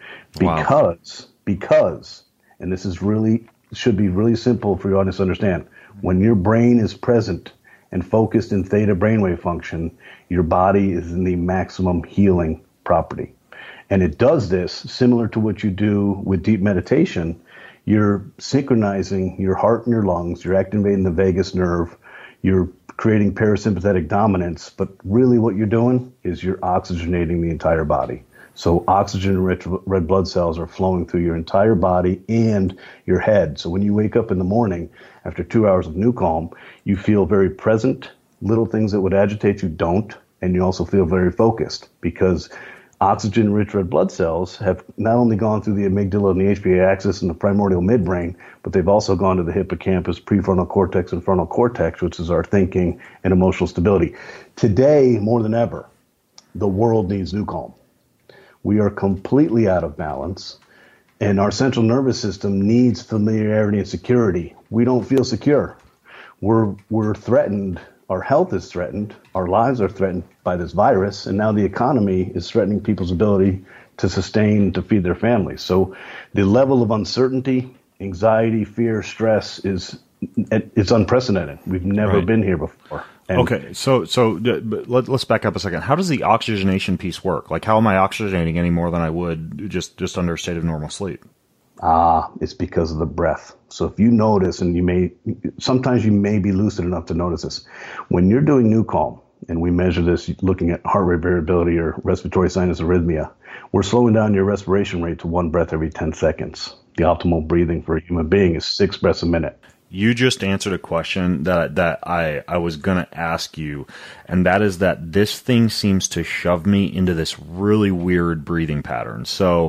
Because, wow. because, and this is really, should be really simple for your audience to understand. When your brain is present and focused in theta brainwave function, your body is in the maximum healing property. And it does this similar to what you do with deep meditation. You're synchronizing your heart and your lungs. You're activating the vagus nerve. You're creating parasympathetic dominance. But really what you're doing is you're oxygenating the entire body. So oxygen-rich red blood cells are flowing through your entire body and your head. So when you wake up in the morning after two hours of NuCalm, you feel very present. Little things that would agitate you don't. And you also feel very focused because oxygen-rich red blood cells have not only gone through the amygdala and the H P A axis and the primordial midbrain, but they've also gone to the hippocampus, prefrontal cortex, and frontal cortex, which is our thinking and emotional stability. Today, more than ever, the world needs NuCalm. We are completely out of balance, and our central nervous system needs familiarity and security. We don't feel secure. We're we're threatened. Our health is threatened. Our lives are threatened by this virus, and now the economy is threatening people's ability to sustain, to feed their families. So the level of uncertainty, anxiety, fear, stress is it's unprecedented. We've never right. been here before. And okay, so so uh, let, let's back up a second. How does the oxygenation piece work? Like, how am I oxygenating any more than I would just, just under a state of normal sleep? Ah, it's because of the breath. So if you notice, and you may, sometimes you may be lucid enough to notice this, when you're doing NuCalm, and we measure this looking at heart rate variability or respiratory sinus arrhythmia, we're slowing down your respiration rate to one breath every ten seconds. The optimal breathing for a human being is six breaths a minute. You just answered a question that that I, I was going to ask you, and that is that this thing seems to shove me into this really weird breathing pattern. So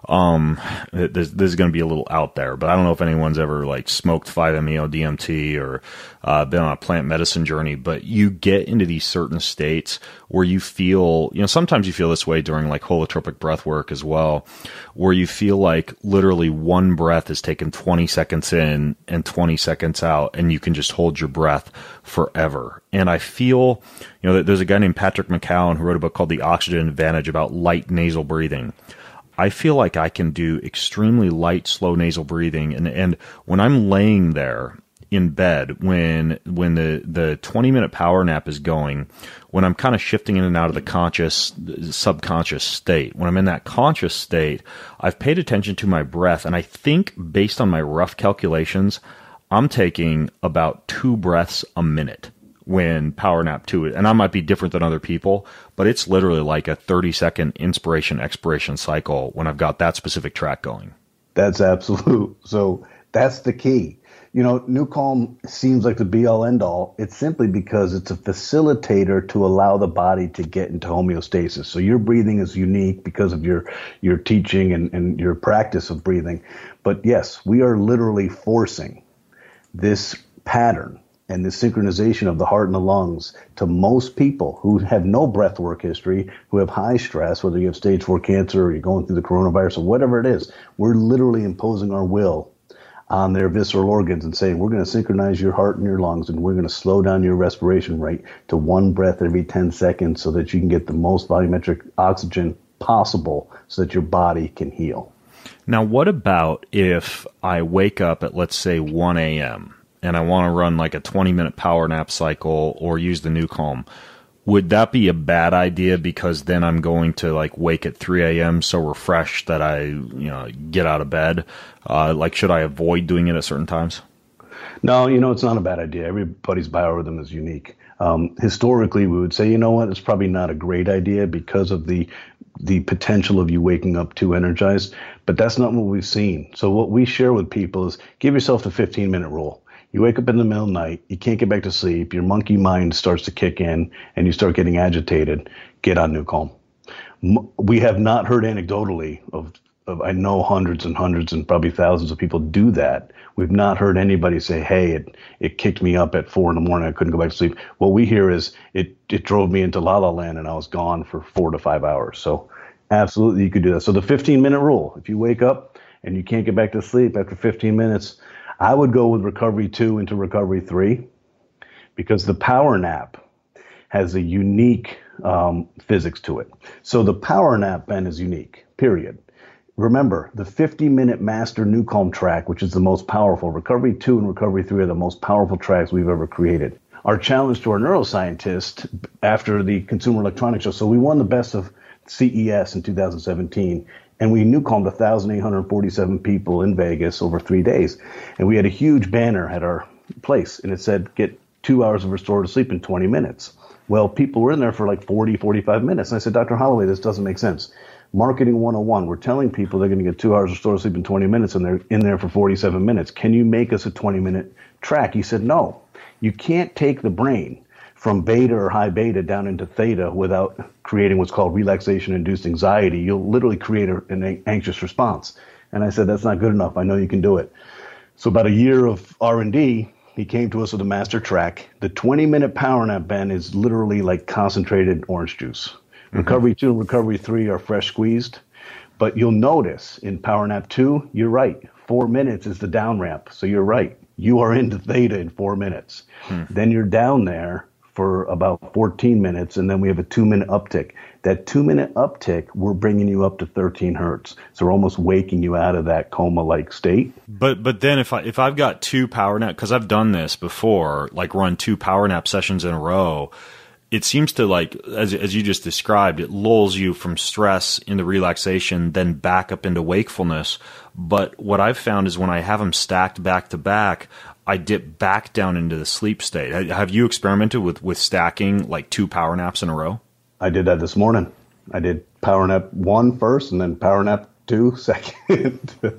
um, this, this is going to be a little out there, but I don't know if anyone's ever like smoked five M E O D M T or uh, been on a plant medicine journey, but you get into these certain states where you feel, you know, sometimes you feel this way during like holotropic breath work as well, where you feel like literally one breath is taken twenty seconds in and twenty seconds out, and you can just hold your breath forever. And I feel, you know, there's a guy named Patrick McCowan who wrote a book called The Oxygen Advantage about light nasal breathing. I feel like I can do extremely light, slow nasal breathing. And, and when I'm laying there in bed, when when the, the twenty minute power nap is going, when I'm kind of shifting in and out of the conscious, subconscious state, when I'm in that conscious state, I've paid attention to my breath. And I think based on my rough calculations, I'm taking about two breaths a minute when power nap two, and I might be different than other people, but it's literally like a thirty second inspiration expiration cycle when I've got that specific track going. That's absolute. So that's the key. You know, NuCalm seems like the be all end all. It's simply because it's a facilitator to allow the body to get into homeostasis. So your breathing is unique because of your, your teaching and, and your practice of breathing. But yes, we are literally forcing this pattern and the synchronization of the heart and the lungs to most people who have no breath work history, who have high stress, whether you have stage four cancer or you're going through the coronavirus or whatever it is. We're literally imposing our will on their visceral organs and saying, we're going to synchronize your heart and your lungs, and we're going to slow down your respiration rate to one breath every ten seconds so that you can get the most volumetric oxygen possible so that your body can heal. Now, what about if I wake up at, let's say, one a.m., and I want to run like a twenty minute power nap cycle or use the NuCalm? Would that be a bad idea because then I'm going to like wake at three a.m. so refreshed that I, you know, get out of bed? Uh, like, should I avoid doing it at certain times? No, you know, it's not a bad idea. Everybody's biorhythm is unique. Um, historically, we would say, you know what, it's probably not a great idea because of the the potential of you waking up too energized, but that's not what we've seen. So what we share with people is give yourself the fifteen minute rule. You wake up in the middle of the night, you can't get back to sleep, your monkey mind starts to kick in, and you start getting agitated, get on NuCalm. We have not heard anecdotally of, of, I know hundreds and hundreds and probably thousands of people do that. We've not heard anybody say, hey, it, it kicked me up at four in the morning, I couldn't go back to sleep. What we hear is it, it drove me into la la land and I was gone for four to five hours. So absolutely you could do that. So the fifteen minute rule, if you wake up and you can't get back to sleep after fifteen minutes, I would go with recovery two into recovery three, because the power nap has a unique um, physics to it. So the power nap, Ben, is unique, period. Remember, the fifty minute master NuCalm track, which is the most powerful, recovery two and recovery three are the most powerful tracks we've ever created. Our challenge to our neuroscientists after the Consumer Electronics Show, so we won the best of C E S in two thousand seventeen, and we NuCalmed one thousand eight hundred forty-seven people in Vegas over three days. And we had a huge banner at our place, and it said, get two hours of restorative sleep in twenty minutes. Well, people were in there for like forty, forty-five minutes. And I said, Doctor Holloway, this doesn't make sense. Marketing one oh one, we're telling people they're going to get two hours of restorative sleep in twenty minutes, and they're in there for forty-seven minutes. Can you make us a twenty minute track? He said, no. You can't take the brain from beta or high beta down into theta without creating what's called relaxation-induced anxiety. You'll literally create a, an anxious response. And I said, that's not good enough. I know you can do it. So about a year of R and D, he came to us with a master track. The twenty minute power nap, Ben, is literally like concentrated orange juice. Mm-hmm. Recovery two and recovery three are fresh squeezed. But you'll notice in power nap two, you're right. Four minutes is the down ramp. So you're right. You are into theta in four minutes. Hmm. Then you're down there for about fourteen minutes, and then we have a two-minute uptick. That two-minute uptick, we're bringing you up to thirteen hertz. So we're almost waking you out of that coma-like state. But but then if I if I've got two power nap, because I've done this before, like run two power nap sessions in a row, it seems to, like, as as you just described, it lulls you from stress into relaxation, then back up into wakefulness. But what I've found is when I have them stacked back to back, I dip back down into the sleep state. Have you experimented with, with stacking like two power naps in a row? I did that this morning. I did power nap one first and then power nap two second. We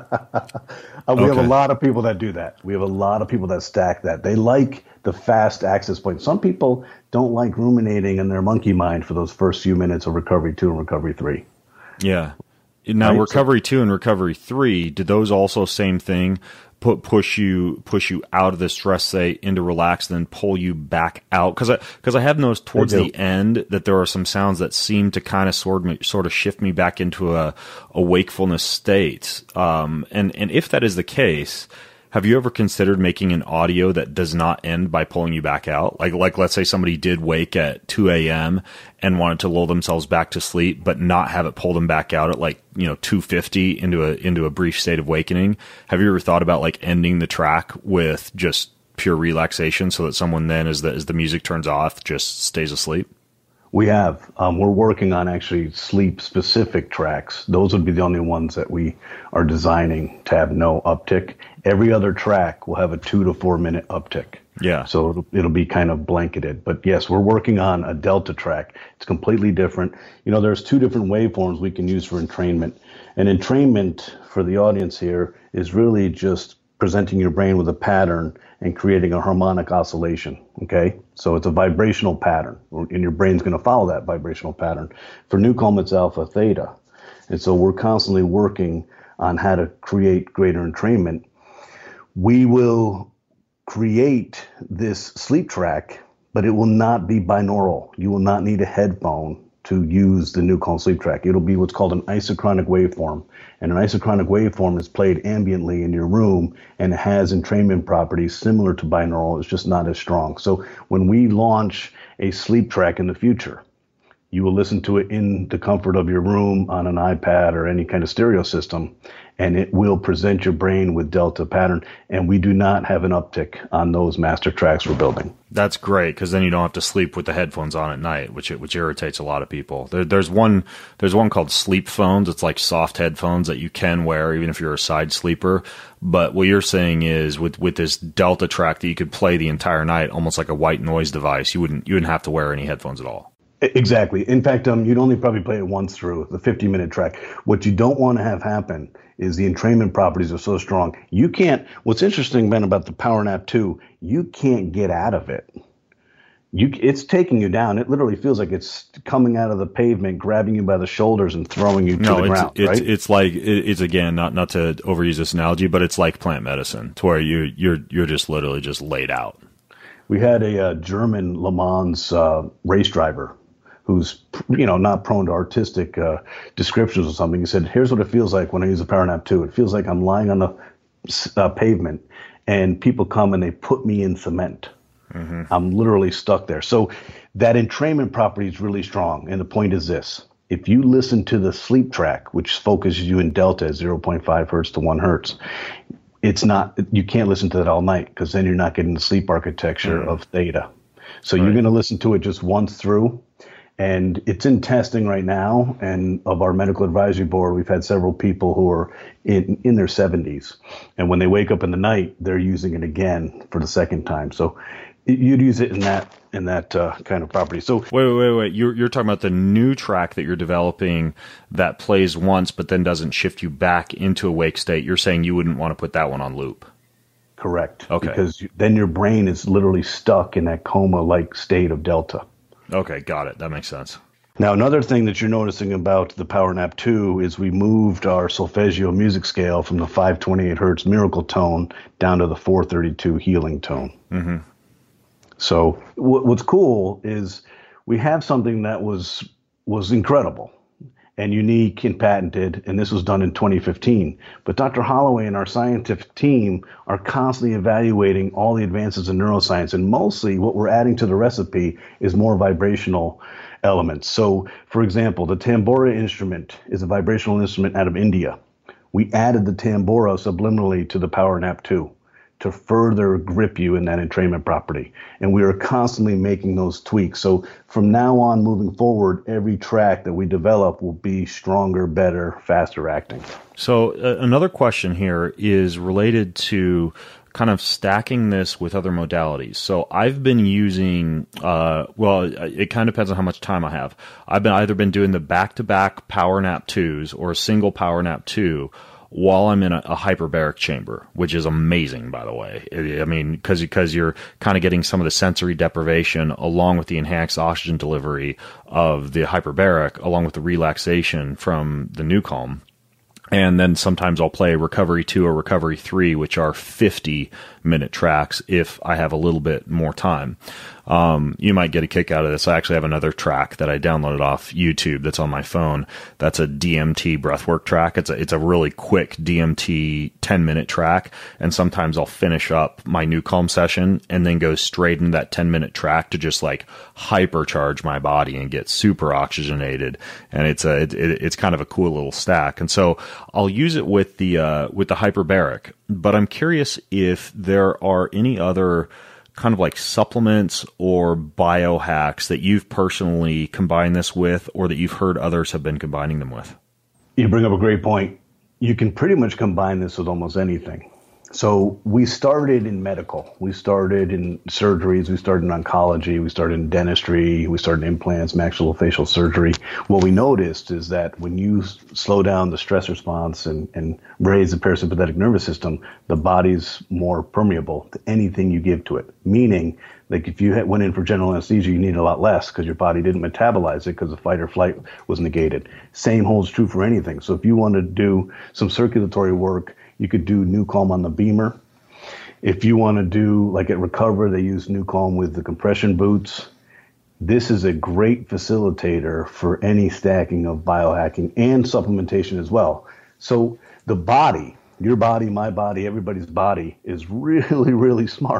okay. have a lot of people that do that. We have a lot of people that stack that. They like the fast access point. Some people don't like ruminating in their monkey mind for those first few minutes of recovery two and recovery three. Yeah. Now, right? recovery two and recovery three, did those also same thing? Put push you push you out of the stress state into relax, then pull you back out? Because I because I have noticed towards the end that there are some sounds that seem to kind of sort of sort of shift me back into a, a wakefulness state. Um, and and if that is the case, have you ever considered making an audio that does not end by pulling you back out? Like, like let's say somebody did wake at two a.m. and wanted to lull themselves back to sleep, but not have it pull them back out at like, you know, two fifty into a into a brief state of awakening. Have you ever thought about like ending the track with just pure relaxation so that someone then, as the as the music turns off, just stays asleep? We have. Um, we're working on actually sleep-specific tracks. Those would be the only ones that we are designing to have no uptick. Every other track will have a two to four minute uptick. Yeah. So it'll, it'll be kind of blanketed. But yes, we're working on a delta track. It's completely different. You know, there's two different waveforms we can use for entrainment. And entrainment for the audience here is really just presenting your brain with a pattern and creating a harmonic oscillation, okay? So it's a vibrational pattern, and your brain's going to follow that vibrational pattern. For NuCalm, it's alpha theta. And so we're constantly working on how to create greater entrainment. We will create this sleep track, but it will not be binaural. You will not need a headphone to use the NuCalm sleep track. It'll be what's called an isochronic waveform. And an isochronic waveform is played ambiently in your room and it has entrainment properties similar to binaural. It's just not as strong. So when we launch a sleep track in the future, You will listen to it in the comfort of your room on an iPad or any kind of stereo system, and it will present your brain with delta pattern. And we do not have an uptick on those master tracks we're building. That's great, because then you don't have to sleep with the headphones on at night, which which irritates a lot of people. There, there's one there's one called sleep phones. It's like soft headphones that you can wear even if you're a side sleeper. But what you're saying is with, with this delta track that you could play the entire night, almost like a white noise device, you wouldn't you wouldn't have to wear any headphones at all. Exactly. In fact, um, you'd only probably play it once through the fifty minute track. What you don't want to have happen is the entrainment properties are so strong. You can't, what's interesting, Ben, about the PowerNap two, you can't get out of it. You, it's taking you down. It literally feels like it's coming out of the pavement, grabbing you by the shoulders and throwing you to no, the it's, ground. It's, right? it's like, it's again, not, not to overuse this analogy, but it's like plant medicine to where you, you're, you're just literally just laid out. We had a, uh German Le Mans uh, race driver who's, you know, not prone to artistic uh, descriptions or something. He said, here's what it feels like when I use a PowerNap two. It feels like I'm lying on the uh, pavement and people come and they put me in cement. Mm-hmm. I'm literally stuck there. So that entrainment property is really strong. And the point is this. If you listen to the sleep track, which focuses you in delta at zero point five hertz to one hertz, it's not, you can't listen to that all night because then you're not getting the sleep architecture mm-hmm. of theta. So right. You're going to listen to it just once through. And it's in testing right now. And of our medical advisory board, we've had several people who are in, in their seventies. And when they wake up in the night, they're using it again for the second time. So you'd use it in that in that uh, kind of property. So wait, wait, wait, wait. You're you're talking about the new track that you're developing that plays once, but then doesn't shift you back into a wake state. You're saying you wouldn't want to put that one on loop. Correct. Okay. Because you, then your brain is literally stuck in that coma-like state of delta. Okay, got it. That makes sense. Now, another thing that you're noticing about the PowerNap two is we moved our solfeggio music scale from the five twenty-eight hertz miracle tone down to the four thirty-two healing tone. Mm-hmm. So w- what's cool is we have something that was was incredible and unique and patented, and this was done in twenty fifteen. But Doctor Holloway and our scientific team are constantly evaluating all the advances in neuroscience, and mostly what we're adding to the recipe is more vibrational elements. So, for example, the tambura instrument is a vibrational instrument out of India. We added the tambura subliminally to the PowerNap two to further grip you in that entrainment property. And we are constantly making those tweaks. So from now on, moving forward, every track that we develop will be stronger, better, faster acting. So uh, another question here is related to kind of stacking this with other modalities. So I've been using, uh, well, it kind of depends on how much time I have. I've been either been doing the back-to-back PowerNap twos or a single PowerNap two while I'm in a, a hyperbaric chamber, which is amazing, by the way. I mean, because because you're kind of getting some of the sensory deprivation along with the enhanced oxygen delivery of the hyperbaric, along with the relaxation from the Nucalm. And then sometimes I'll play Recovery two or Recovery three, which are fifty-minute tracks if I have a little bit more time. Um, you might get a kick out of this. I actually have another track that I downloaded off YouTube that's on my phone. That's a D M T breathwork track. It's a, it's a really quick D M T ten-minute track. And sometimes I'll finish up my Nucalm session and then go straight into that ten-minute track to just like hypercharge my body and get super oxygenated. And it's a it, it's kind of a cool little stack. And so I'll use it with the uh, with the hyperbaric. But I'm curious if there are any other kind of like supplements or biohacks that you've personally combined this with, or that you've heard others have been combining them with. You bring up a great point. You can pretty much combine this with almost anything. So we started in medical. We started in surgeries. We started in oncology. We started in dentistry. We started in implants, maxillofacial surgery. What we noticed is that when you slow down the stress response and, and raise the parasympathetic nervous system, the body's more permeable to anything you give to it. Meaning, like if you went in for general anesthesia, you need a lot less because your body didn't metabolize it because the fight or flight was negated. Same holds true for anything. So if you want to do some circulatory work, you could do Nucalm on the Beamer. If you want to do, like at Recover, they use Nucalm with the compression boots. This is a great facilitator for any stacking of biohacking and supplementation as well. So the body, your body, my body, everybody's body is really, really smart.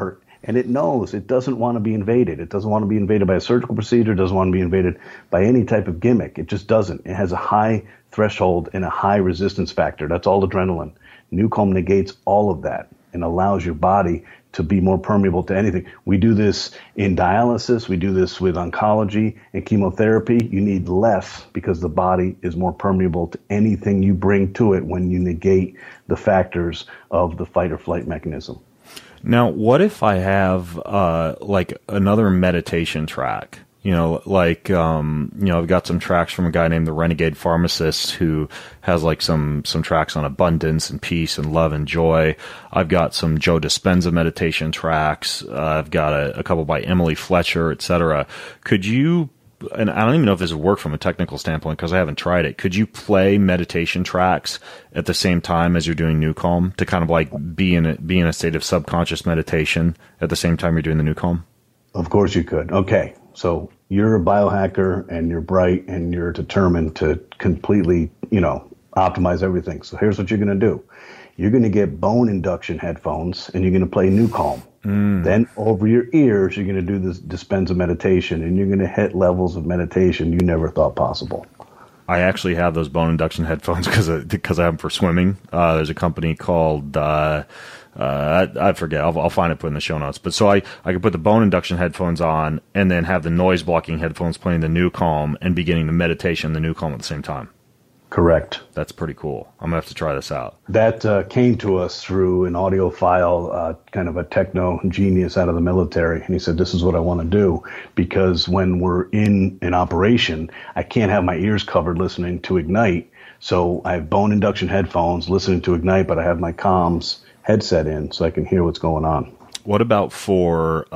And it knows it doesn't want to be invaded. It doesn't want to be invaded by a surgical procedure. It doesn't want to be invaded by any type of gimmick. It just doesn't. It has a high threshold and a high resistance factor. That's all adrenaline. Nucalm negates all of that and allows your body to be more permeable to anything. We do this in dialysis. We do this with oncology and chemotherapy. You need less because the body is more permeable to anything you bring to it when you negate the factors of the fight or flight mechanism. Now, what if I have uh, like another meditation track? You know, like, um, you know, I've got some tracks from a guy named the Renegade Pharmacist who has like some, some tracks on abundance and peace and love and joy. I've got some Joe Dispenza meditation tracks. Uh, I've got a, a couple by Emily Fletcher, et cetera. Could you, and I don't even know if this would work from a technical standpoint because I haven't tried it. Could you play meditation tracks at the same time as you're doing Nucalm to kind of like be in a, be in a state of subconscious meditation at the same time you're doing the Nucalm? Of course you could. Okay. So you're a biohacker and you're bright and you're determined to completely, you know, optimize everything. So here's what you're going to do. You're going to get bone induction headphones and you're going to play Nucalm. Mm. Then over your ears, you're going to do this Dispenza meditation and you're going to hit levels of meditation you never thought possible. I actually have those bone induction headphones because because I have them for swimming. Uh, there's a company called, uh, uh, I, I forget, I'll, I'll find it, put in the show notes. But so I, I could put the bone induction headphones on and then have the noise blocking headphones playing the Nucalm and beginning the meditation, the Nucalm at the same time. Correct. That's pretty cool. I'm going to have to try this out. That uh, came to us through an audiophile, uh, kind of a techno genius out of the military. And he said, this is what I want to do because when we're in an operation, I can't have my ears covered listening to Ignite. So I have bone induction headphones listening to Ignite, but I have my comms headset in so I can hear what's going on. What about for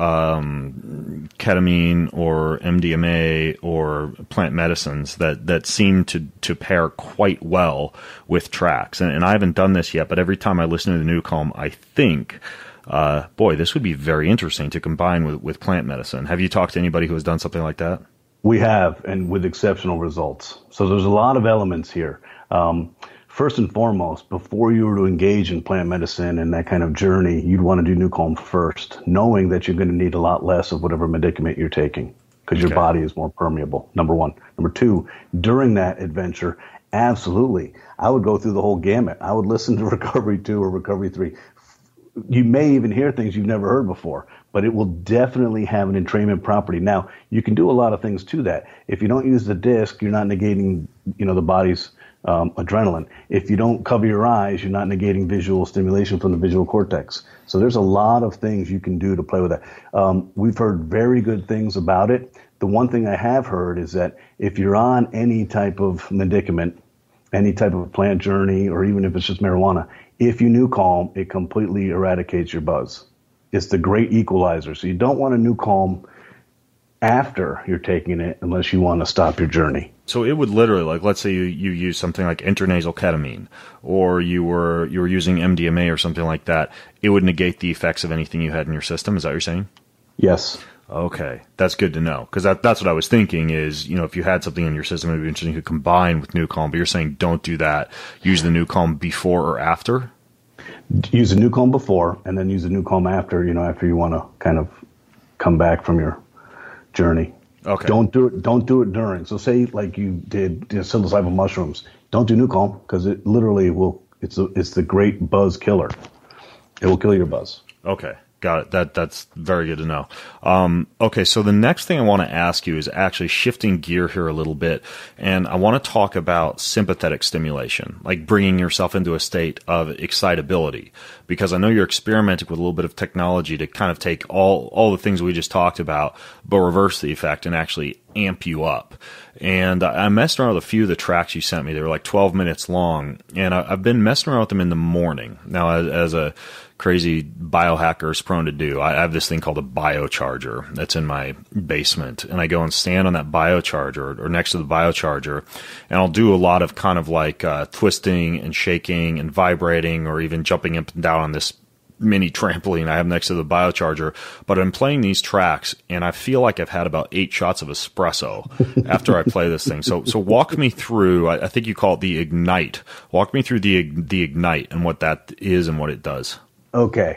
um, ketamine or M D M A or plant medicines that, that seem to, to pair quite well with tracks? And, and I haven't done this yet, but every time I listen to the Nucalm, I think, uh, boy, this would be very interesting to combine with, with plant medicine. Have you talked to anybody who has done something like that? We have, and with exceptional results. So there's a lot of elements here. Um, First and foremost, before you were to engage in plant medicine and that kind of journey, you'd want to do Nucalm first, knowing that you're going to need a lot less of whatever medicament you're taking because okay. your body is more permeable, number one. Number two, during that adventure, absolutely, I would go through the whole gamut. I would listen to Recovery two or Recovery three. You may even hear things you've never heard before, but it will definitely have an entrainment property. Now, you can do a lot of things to that. If you don't use the disc, you're not negating, you know, the body's Um, adrenaline. If you don't cover your eyes, you're not negating visual stimulation from the visual cortex. So there's a lot of things you can do to play with that. Um, we've heard very good things about it. The one thing I have heard is that if you're on any type of medicament, any type of plant journey, or even if it's just marijuana, if you Nucalm, it completely eradicates your buzz. It's the great equalizer. So you don't want to Nucalm after you're taking it unless you want to stop your journey. So it would literally, like, let's say you, you use something like intranasal ketamine, or you were you were using M D M A or something like that. It would negate the effects of anything you had in your system. Is that what you're saying? Yes. Okay, that's good to know because that, that's what I was thinking. Is you know if you had something in your system, it would be interesting to combine with Nucalm. But you're saying don't do that. Use the Nucalm before or after. Use the Nucalm before, and then use the Nucalm after. You know, after you want to kind of come back from your journey. Okay. Don't do it. Don't do it during. So say like you did you know, psilocybin mushrooms. Don't do Nucalm because it literally will. It's a, it's the great buzz killer. It will kill your buzz. Okay. Got it. That that's very good to know. Um, okay, so the next thing I want to ask you is actually shifting gear here a little bit, and I want to talk about sympathetic stimulation, like bringing yourself into a state of excitability, because I know you're experimenting with a little bit of technology to kind of take all all the things we just talked about, but reverse the effect and actually amp you up. And I messed around with a few of the tracks you sent me. They were like twelve minutes long, and I've been messing around with them in the morning. Now, as, as a crazy biohacker is prone to do, I have this thing called a biocharger that's in my basement, and I go and stand on that biocharger or next to the biocharger, and I'll do a lot of kind of like uh, twisting and shaking and vibrating, or even jumping up and down on this mini trampoline I have next to the biocharger. But I'm playing these tracks, and I feel like I've had about eight shots of espresso after I play this thing. So, so walk me through. I, I think you call it the Ignite. Walk me through the the Ignite and what that is and what it does. Okay.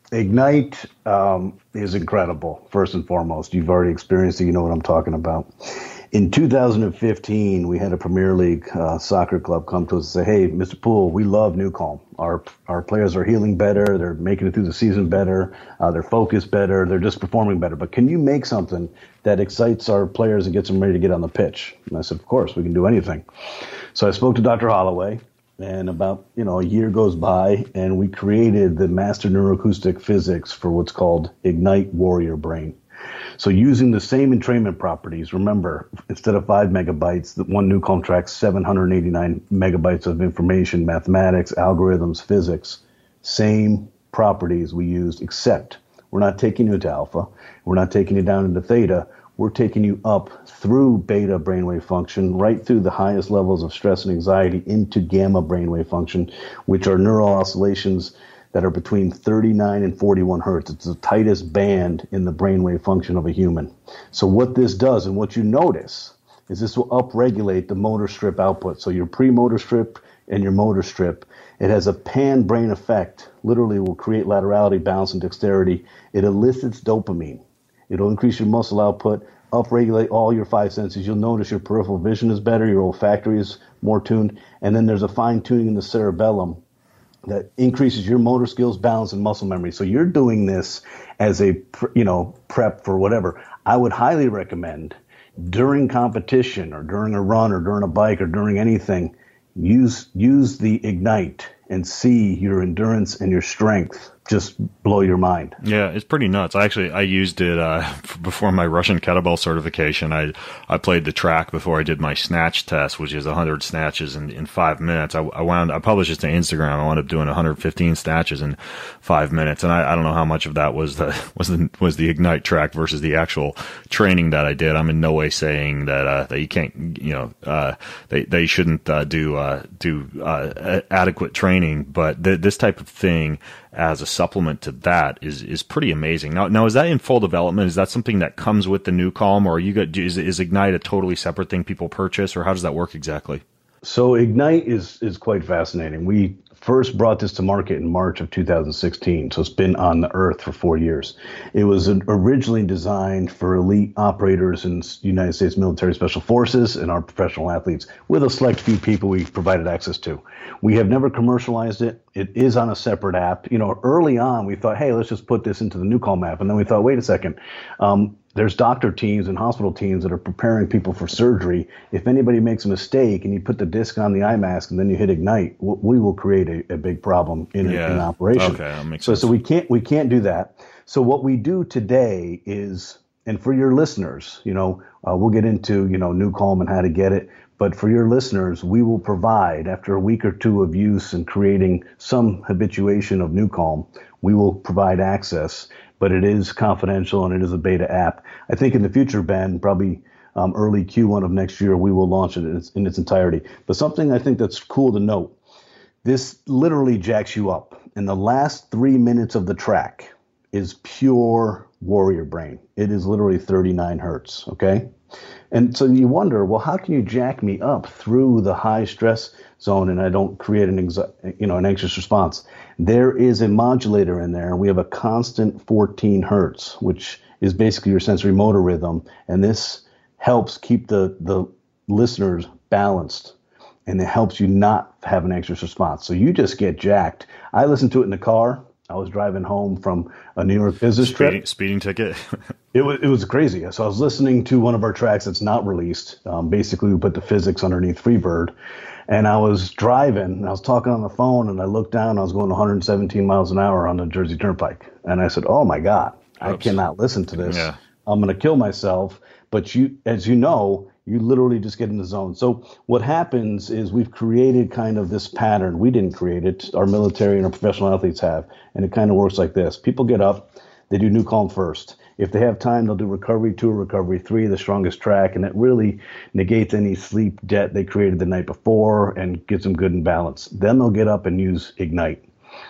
Ignite um, is incredible, first and foremost. You've already experienced it. You know what I'm talking about. In two thousand fifteen, we had a Premier League uh, soccer club come to us and say, hey, Mister Poole, we love Newcalm. Our our players are healing better. They're making it through the season better. Uh, they're focused better. They're just performing better. But can you make something that excites our players and gets them ready to get on the pitch? And I said, of course, we can do anything. So I spoke to Doctor Holloway. And about, you know, a year goes by, and we created the master neuroacoustic physics for what's called Ignite Warrior Brain. So using the same entrainment properties, remember, instead of five megabytes, the one Newcalm tracks seven hundred eighty-nine megabytes of information, mathematics, algorithms, physics, same properties we used, except we're not taking you to alpha, we're not taking you down into theta, we're taking you up through beta brainwave function, right through the highest levels of stress and anxiety into gamma brainwave function, which are neural oscillations that are between thirty-nine and forty-one hertz. It's the tightest band in the brainwave function of a human. So what this does, and what you notice, is this will upregulate the motor strip output. So your premotor strip and your motor strip, it has a pan brain effect, literally will create laterality, balance, and dexterity. It elicits dopamine. It'll increase your muscle output, upregulate all your five senses. You'll notice your peripheral vision is better, your olfactory is more tuned, and then there's a fine tuning in the cerebellum that increases your motor skills, balance, and muscle memory. So you're doing this as a, you know, prep for whatever. I would highly recommend during competition or during a run or during a bike or during anything, use use the Ignite and see your endurance and your strength just blow your mind. Yeah, it's pretty nuts. I actually, I used it uh, before my Russian kettlebell certification. I I played the track before I did my snatch test, which is one hundred snatches in, in five minutes. I, I wound, I published this to Instagram. I wound up doing one hundred fifteen snatches in five minutes. And I, I don't know how much of that was the, was the, was the Ignite track versus the actual training that I did. I'm in no way saying that, uh, that you can't, you know, uh, they, they shouldn't, uh, do, uh, do, uh, adequate training, but th- this type of thing as a supplement to that is is pretty amazing. Now, now is that in full development? Is that something that comes with the Newcalm, or are you got, is, is Ignite a totally separate thing people purchase, or how does that work exactly? So Ignite is is quite fascinating. We first brought this to market in March of two thousand sixteen, so it's been on the earth for four years. It was originally designed for elite operators in United States military special forces and our professional athletes, with a select few people we provided access to. We have never commercialized it. It is on a separate app. You know, early on we thought, hey, let's just put this into the Newcalm app, and then we thought, wait a second. Um, There's doctor teams and hospital teams that are preparing people for surgery. If anybody makes a mistake and you put the disc on the eye mask and then you hit Ignite, we will create a, a big problem in, yeah. in operation. Okay, that makes so, sense. so we can't we can't do that. So what we do today is, and for your listeners, you know, uh, we'll get into you know Newcalm and how to get it. But for your listeners, we will provide, after a week or two of use and creating some habituation of Newcalm, we will provide access. But it is confidential and it is a beta app. I think in the future, Ben, probably um, early Q one of next year, we will launch it in its, in its entirety. But something I think that's cool to note, this literally jacks you up. In the last three minutes of the track is pure warrior brain. It is literally thirty-nine hertz, okay? And so you wonder, well, how can you jack me up through the high stress zone and I don't create an anxi- you know an anxious response? There is a modulator in there. We have a constant fourteen hertz, which is basically your sensory motor rhythm, and this helps keep the the listeners balanced, and it helps you not have an anxious response. So you just get jacked. I listened to it in the car. I was driving home from a New York business speeding, trip. Speeding ticket. It was it was crazy. So I was listening to one of our tracks that's not released. Um, basically, we put the physics underneath Freebird, and I was driving. And I was talking on the phone, and I looked down. I was going one hundred seventeen miles an hour on the Jersey Turnpike, and I said, "Oh my God, I Oops. cannot listen to this. Yeah. I'm going to kill myself." But you, as you know, you literally just get in the zone. So what happens is we've created kind of this pattern. We didn't create it. Our military and our professional athletes have. And it kind of works like this. People get up. They do Newcalm first. If they have time, they'll do recovery two or recovery three, the strongest track. And it really negates any sleep debt they created the night before and gets them good and balanced. Then they'll get up and use Ignite.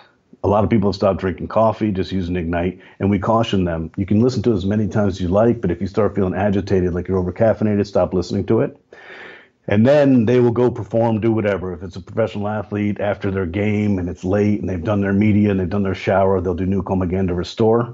A lot of people stop drinking coffee, just using Ignite, and we caution them. You can listen to it as many times as you like, but if you start feeling agitated, like you're over-caffeinated, stop listening to it. And then they will go perform, do whatever. If it's a professional athlete after their game and it's late and they've done their media and they've done their shower, they'll do Nucalm again to restore.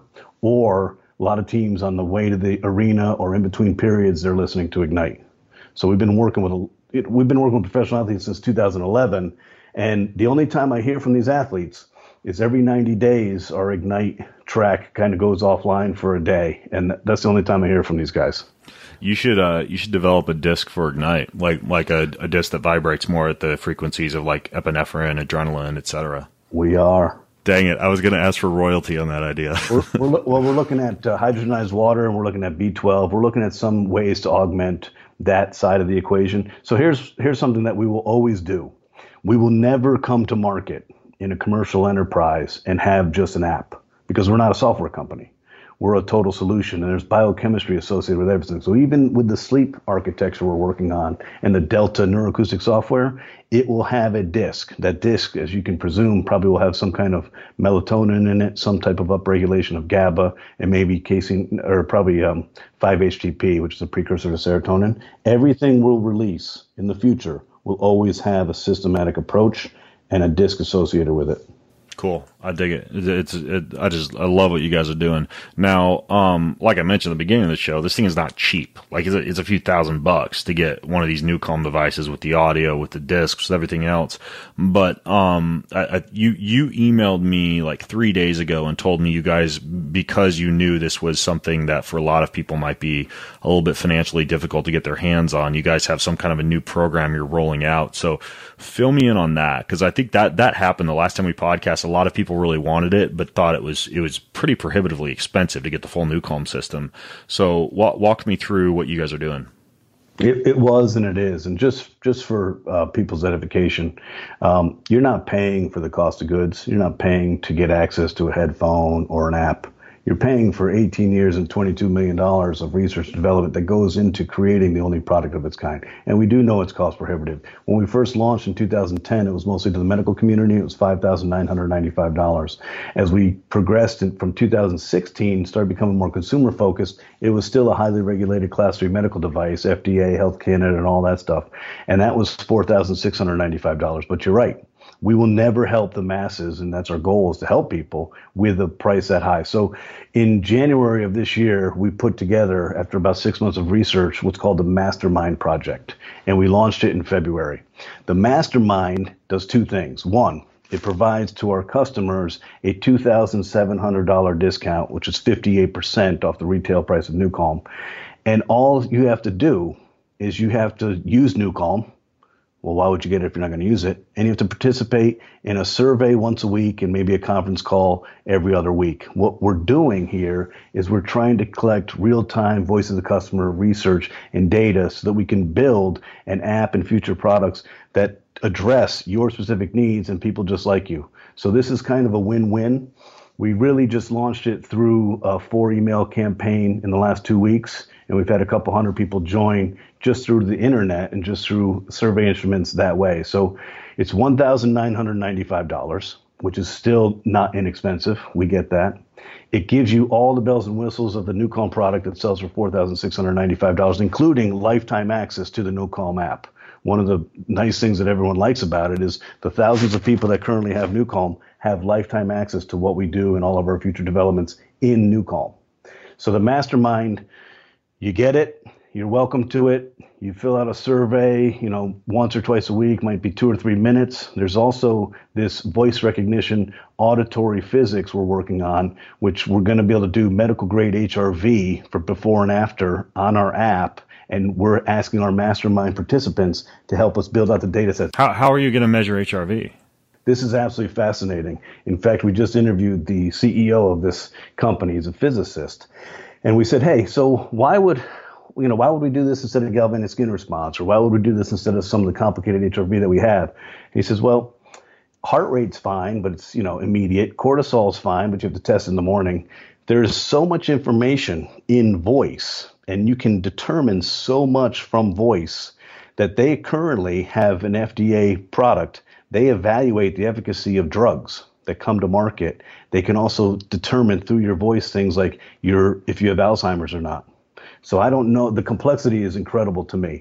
Or a lot of teams on the way to the arena or in between periods, they're listening to Ignite. So we've been working with a, we've been working with professional athletes since two thousand eleven. And the only time I hear from these athletes is every ninety days our Ignite track kind of goes offline for a day. And that's the only time I hear from these guys. You should uh, you should develop a disc for Ignite, like like a, a disc that vibrates more at the frequencies of like epinephrine, adrenaline, et cetera. We are. Dang it! I was going to ask for royalty on that idea. we're, we're, well, we're looking at uh, hydrogenized water, and we're looking at B twelve. We're looking at some ways to augment that side of the equation. So here's here's something that we will always do. We will never come to market in a commercial enterprise and have just an app, because we're not a software company. We're a total solution, and there's biochemistry associated with everything. So even with the sleep architecture we're working on and the Delta neuroacoustic software, it will have a disc. That disc, as you can presume, probably will have some kind of melatonin in it, some type of upregulation of GABA, and maybe casein, or probably um, five H T P, which is a precursor to serotonin. Everything we'll release in the future will always have a systematic approach and a disc associated with it. Cool. I dig it. It's, it, I just, I love what you guys are doing. Now, um, like I mentioned at the beginning of the show, this thing is not cheap. Like it's a, it's a few thousand bucks to get one of these Nucalm devices with the audio, with the discs, with everything else. But, um, I, I, you, you emailed me like three days ago and told me you guys, because you knew this was something that for a lot of people might be a little bit financially difficult to get their hands on, you guys have some kind of a new program you're rolling out. So fill me in on that. Cause I think that, that happened the last time we podcast. A lot of people really wanted it, but thought it was it was pretty prohibitively expensive to get the full Nucalm system. So walk, walk me through what you guys are doing. It, it was and it is. And just, just for uh, people's edification, um, you're not paying for the cost of goods. You're not paying to get access to a headphone or an app. You're paying for eighteen years and twenty-two million dollars of research and development that goes into creating the only product of its kind. And we do know it's cost prohibitive. When we first launched in two thousand ten, it was mostly to the medical community. It was five thousand nine hundred ninety-five dollars. As we progressed in, from two thousand sixteen, started becoming more consumer focused, it was still a highly regulated class three medical device, F D A, Health Canada, and all that stuff. And that was four thousand six hundred ninety-five dollars. But you're right. We will never help the masses, and that's our goal, is to help people with a price that high. So in January of this year, we put together, after about six months of research, what's called the Mastermind Project, and we launched it in February. The Mastermind does two things. One, it provides to our customers a two thousand seven hundred dollars discount, which is fifty-eight percent off the retail price of Nucalm. And all you have to do is you have to use Nucalm. Well, why would you get it if you're not going to use it? And you have to participate in a survey once a week and maybe a conference call every other week. What we're doing here is we're trying to collect real-time voice of the customer research and data so that we can build an app and future products that address your specific needs and people just like you. So this is kind of a win-win. We really just launched it through a four email campaign in the last two weeks. And we've had a couple hundred people join just through the internet and just through survey instruments that way. So it's one thousand nine hundred ninety-five dollars, which is still not inexpensive. We get that. It gives you all the bells and whistles of the Nucalm product that sells for four thousand six hundred ninety-five dollars, including lifetime access to the Nucalm app. One of the nice things that everyone likes about it is the thousands of people that currently have Nucalm have lifetime access to what we do and all of our future developments in Nucalm. So the Mastermind, you get it, you're welcome to it. You fill out a survey, you know, once or twice a week, might be two or three minutes. There's also this voice recognition auditory physics we're working on, which we're going to be able to do medical grade H R V for before and after on our app. And we're asking our Mastermind participants to help us build out the data sets. How, how are you going to measure H R V? This is absolutely fascinating. In fact, we just interviewed the C E O of this company. He's a physicist. And we said, hey, so why would, you know, why would we do this instead of galvanic skin response? Or why would we do this instead of some of the complicated H R V that we have? And he says, well, heart rate's fine, but it's, you know, immediate. Cortisol's fine, but you have to test in the morning. There's so much information in voice, and you can determine so much from voice that they currently have an F D A product. They evaluate the efficacy of drugs that come to market. They can also determine through your voice things like your if you have Alzheimer's or not. So I don't know. The complexity is incredible to me.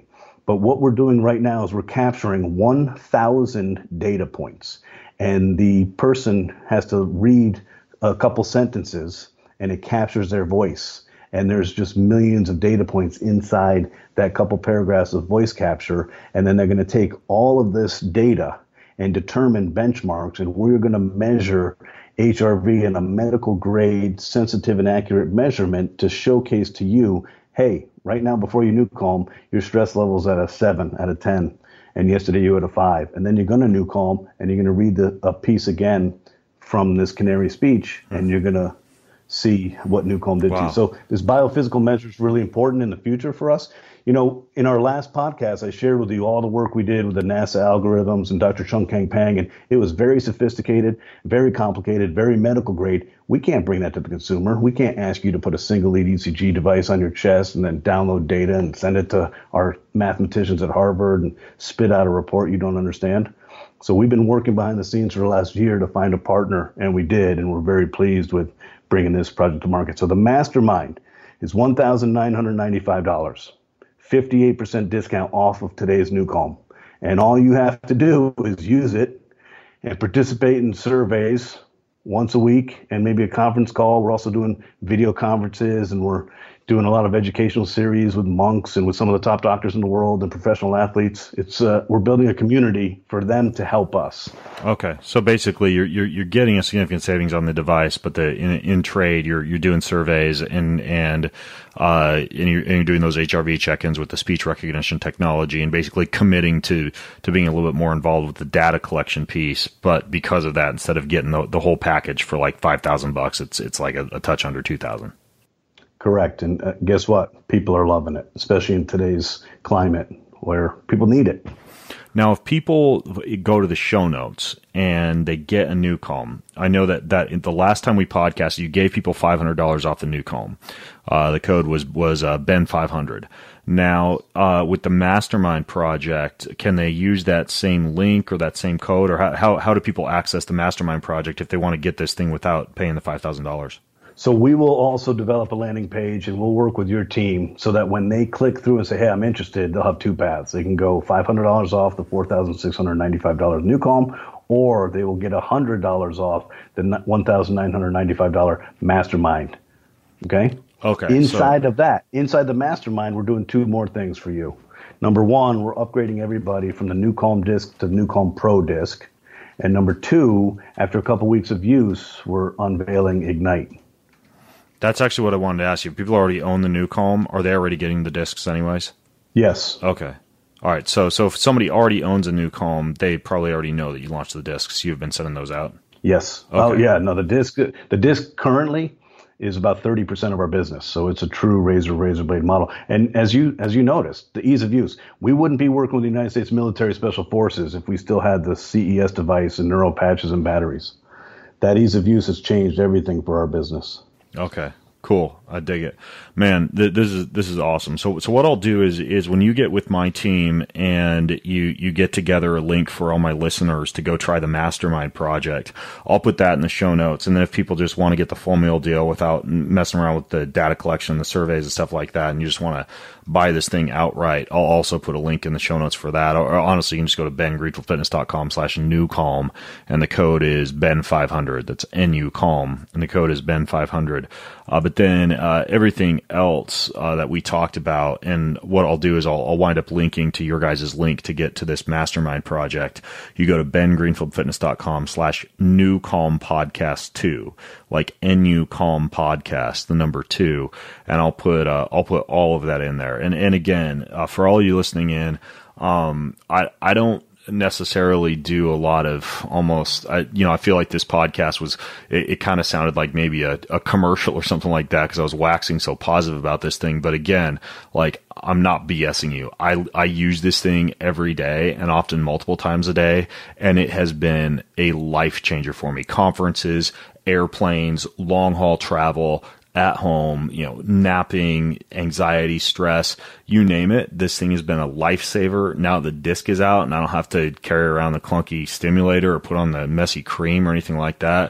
But what we're doing right now is we're capturing one thousand data points, and the person has to read a couple sentences, and it captures their voice. And there's just millions of data points inside that couple paragraphs of voice capture. And then they're going to take all of this data and determine benchmarks. And we're going to measure H R V in a medical grade, sensitive and accurate measurement to showcase to you, hey, right now before you NuCalm, your stress level's at a seven out of ten. And yesterday you were at a five. And then you're going to NuCalm and you're going to read the, a piece again from this Canary speech, and you're going to see what NuCalm did wow. to you. So this biophysical measure is really important in the future for us. You know, in our last podcast, I shared with you all the work we did with the NASA algorithms and Doctor Chung Kang Pang, and it was very sophisticated, very complicated, very medical grade. We can't bring that to the consumer. We can't ask you to put a single lead E C G device on your chest and then download data and send it to our mathematicians at Harvard and spit out a report you don't understand. So we've been working behind the scenes for the last year to find a partner, and we did, and we're very pleased with bringing this project to market. So the Mastermind is one thousand nine hundred ninety-five dollars, fifty-eight percent discount off of today's NuCalm. And all you have to do is use it and participate in surveys once a week and maybe a conference call. We're also doing video conferences, and we're doing a lot of educational series with monks and with some of the top doctors in the world and professional athletes. It's uh, we're building a community for them to help us. Okay, so basically you're you're, you're getting a significant savings on the device, but the in, in trade you're you're doing surveys and and uh and you're, and you're doing those H R V check-ins with the speech recognition technology, and basically committing to to being a little bit more involved with the data collection piece. But because of that, instead of getting the the whole package for like five thousand bucks, it's it's like a, a touch under two thousand. Correct. And uh, guess what? People are loving it, especially in today's climate where people need it. Now, if people go to the show notes and they get a NuCalm, I know that, that the last time we podcasted, you gave people five hundred dollars off the NuCalm. Uh, the code was, was uh, Ben five hundred. Now, uh, with the Mastermind project, can they use that same link or that same code? Or how, how, how do people access the Mastermind project if they want to get this thing without paying the five thousand dollars? So we will also develop a landing page, and we'll work with your team so that when they click through and say, hey, I'm interested, they'll have two paths. They can go five hundred dollars off the four thousand six hundred ninety-five dollars NuCalm, or they will get one hundred dollars off the one thousand nine hundred ninety-five dollars Mastermind. Okay? Okay. Inside so- of that, inside the Mastermind, we're doing two more things for you. Number one, we're upgrading everybody from the NuCalm disc to the NuCalm Pro disc. And number two, after a couple weeks of use, we're unveiling Ignite. That's actually what I wanted to ask you. People already own the NuCalm. Are they already getting the discs anyways? Yes. Okay. All right. So so if somebody already owns a NuCalm, they probably already know that you launched the discs. You've been sending those out? Yes. Okay. Oh, yeah. No, the disc the disc currently is about thirty percent of our business. So it's a true razor, razor blade model. And as you as you noticed, the ease of use. We wouldn't be working with the United States Military Special Forces if we still had the C E S device and neuro patches and batteries. That ease of use has changed everything for our business. Okay, cool. I dig it, man. Th- this is this is awesome. So so what I'll do is is when you get with my team and you you get together a link for all my listeners to go try the Mastermind project, I'll put that in the show notes. And then if people just want to get the full meal deal without messing around with the data collection, the surveys and stuff like that, and you just want to buy this thing outright, I'll also put a link in the show notes for that. Or, or honestly, you can just go to ben greenfield fitness dot com slash NuCalm, and the code is Ben five hundred. That's N U Calm, and the code is Ben five hundred. Uh, but then uh, everything else uh, that we talked about, and what I'll do is I'll, I'll wind up linking to your guys' link to get to this Mastermind project. You go to ben greenfield fitness dot com slash NuCalm podcast two, like N U Calm podcast, the number two, and I'll put uh, I'll put all of that in there. And and again, uh, for all you listening in, um, I I don't necessarily do a lot of almost, I, you know, I feel like this podcast was, it, it kind of sounded like maybe a, a commercial or something like that because I was waxing so positive about this thing. But again, like, I'm not BSing you. I, I use this thing every day and often multiple times a day, and it has been a life changer for me. Conferences, airplanes, long haul travel, at home, you know, napping, anxiety, stress, you name it. This thing has been a lifesaver. Now the disc is out and I don't have to carry around the clunky stimulator or put on the messy cream or anything like that.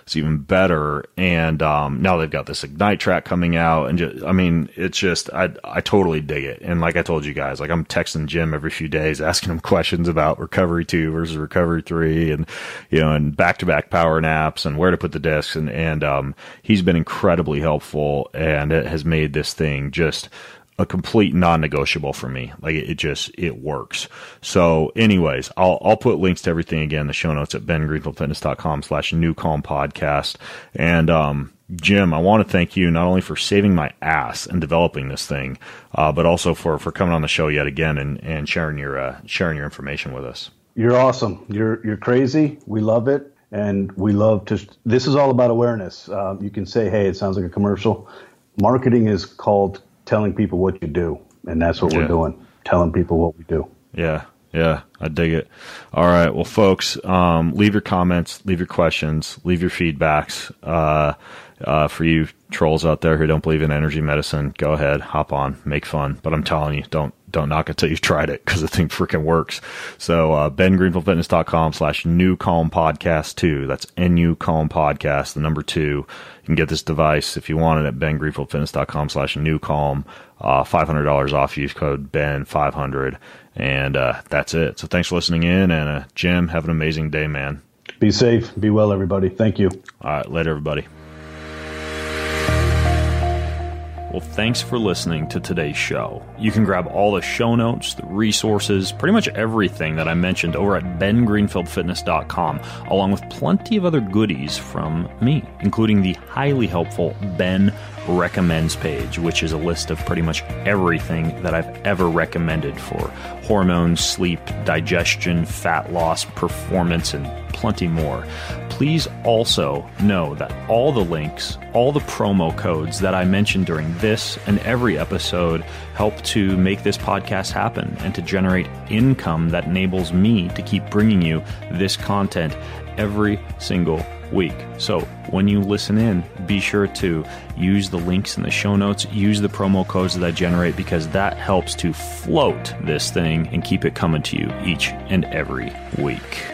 is even better. And um, now they've got this Ignite track coming out, and just, I mean, it's just I I totally dig it. And like I told you guys, like I'm texting Jim every few days, asking him questions about Recovery Two versus Recovery Three, and you know, and back to back power naps and where to put the discs, and and um, he's been incredibly helpful, and it has made this thing just a complete non-negotiable for me. Like it, it just, it works. So anyways, I'll, I'll put links to everything again in the show notes at ben greenfield fitness dot com slash new calm podcast. And, um, Jim, I want to thank you not only for saving my ass and developing this thing, uh, but also for, for coming on the show yet again and, and sharing your, uh, sharing your information with us. You're awesome. You're, you're crazy. We love it. And we love to, this is all about awareness. Um, you can say, hey, it sounds like a commercial. Marketing is called telling people what you do, and that's what yeah. we're doing, telling people what we do. Yeah, yeah, I dig it. All right, well, folks, um, leave your comments, leave your questions, leave your feedbacks. Uh, uh, for you trolls out there who don't believe in energy medicine, go ahead, hop on, make fun. But I'm telling you, don't don't knock it till you've tried it, because the thing freaking works. So uh, ben greenfield fitness dot com slash new calm podcast two. That's N U calm podcast, the number two. You can get this device if you want it at ben greenfield fitness dot com slash new calm. Uh, five hundred dollars off. Use code Ben five hundred. And uh, that's it. So thanks for listening in. And uh, Jim, have an amazing day, man. Be safe. Be well, everybody. Thank you. All right. Later, everybody. Well, thanks for listening to today's show. You can grab all the show notes, the resources, pretty much everything that I mentioned over at ben greenfield fitness dot com, along with plenty of other goodies from me, including the highly helpful Ben Recommends page, which is a list of pretty much everything that I've ever recommended for hormones, sleep, digestion, fat loss, performance, and plenty more. Please also know that all the links, all the promo codes that I mentioned during this and every episode help to make this podcast happen and to generate income that enables me to keep bringing you this content every single week. So when you listen in, be sure to use the links in the show notes, use the promo codes that I generate, because that helps to float this thing and keep it coming to you each and every week.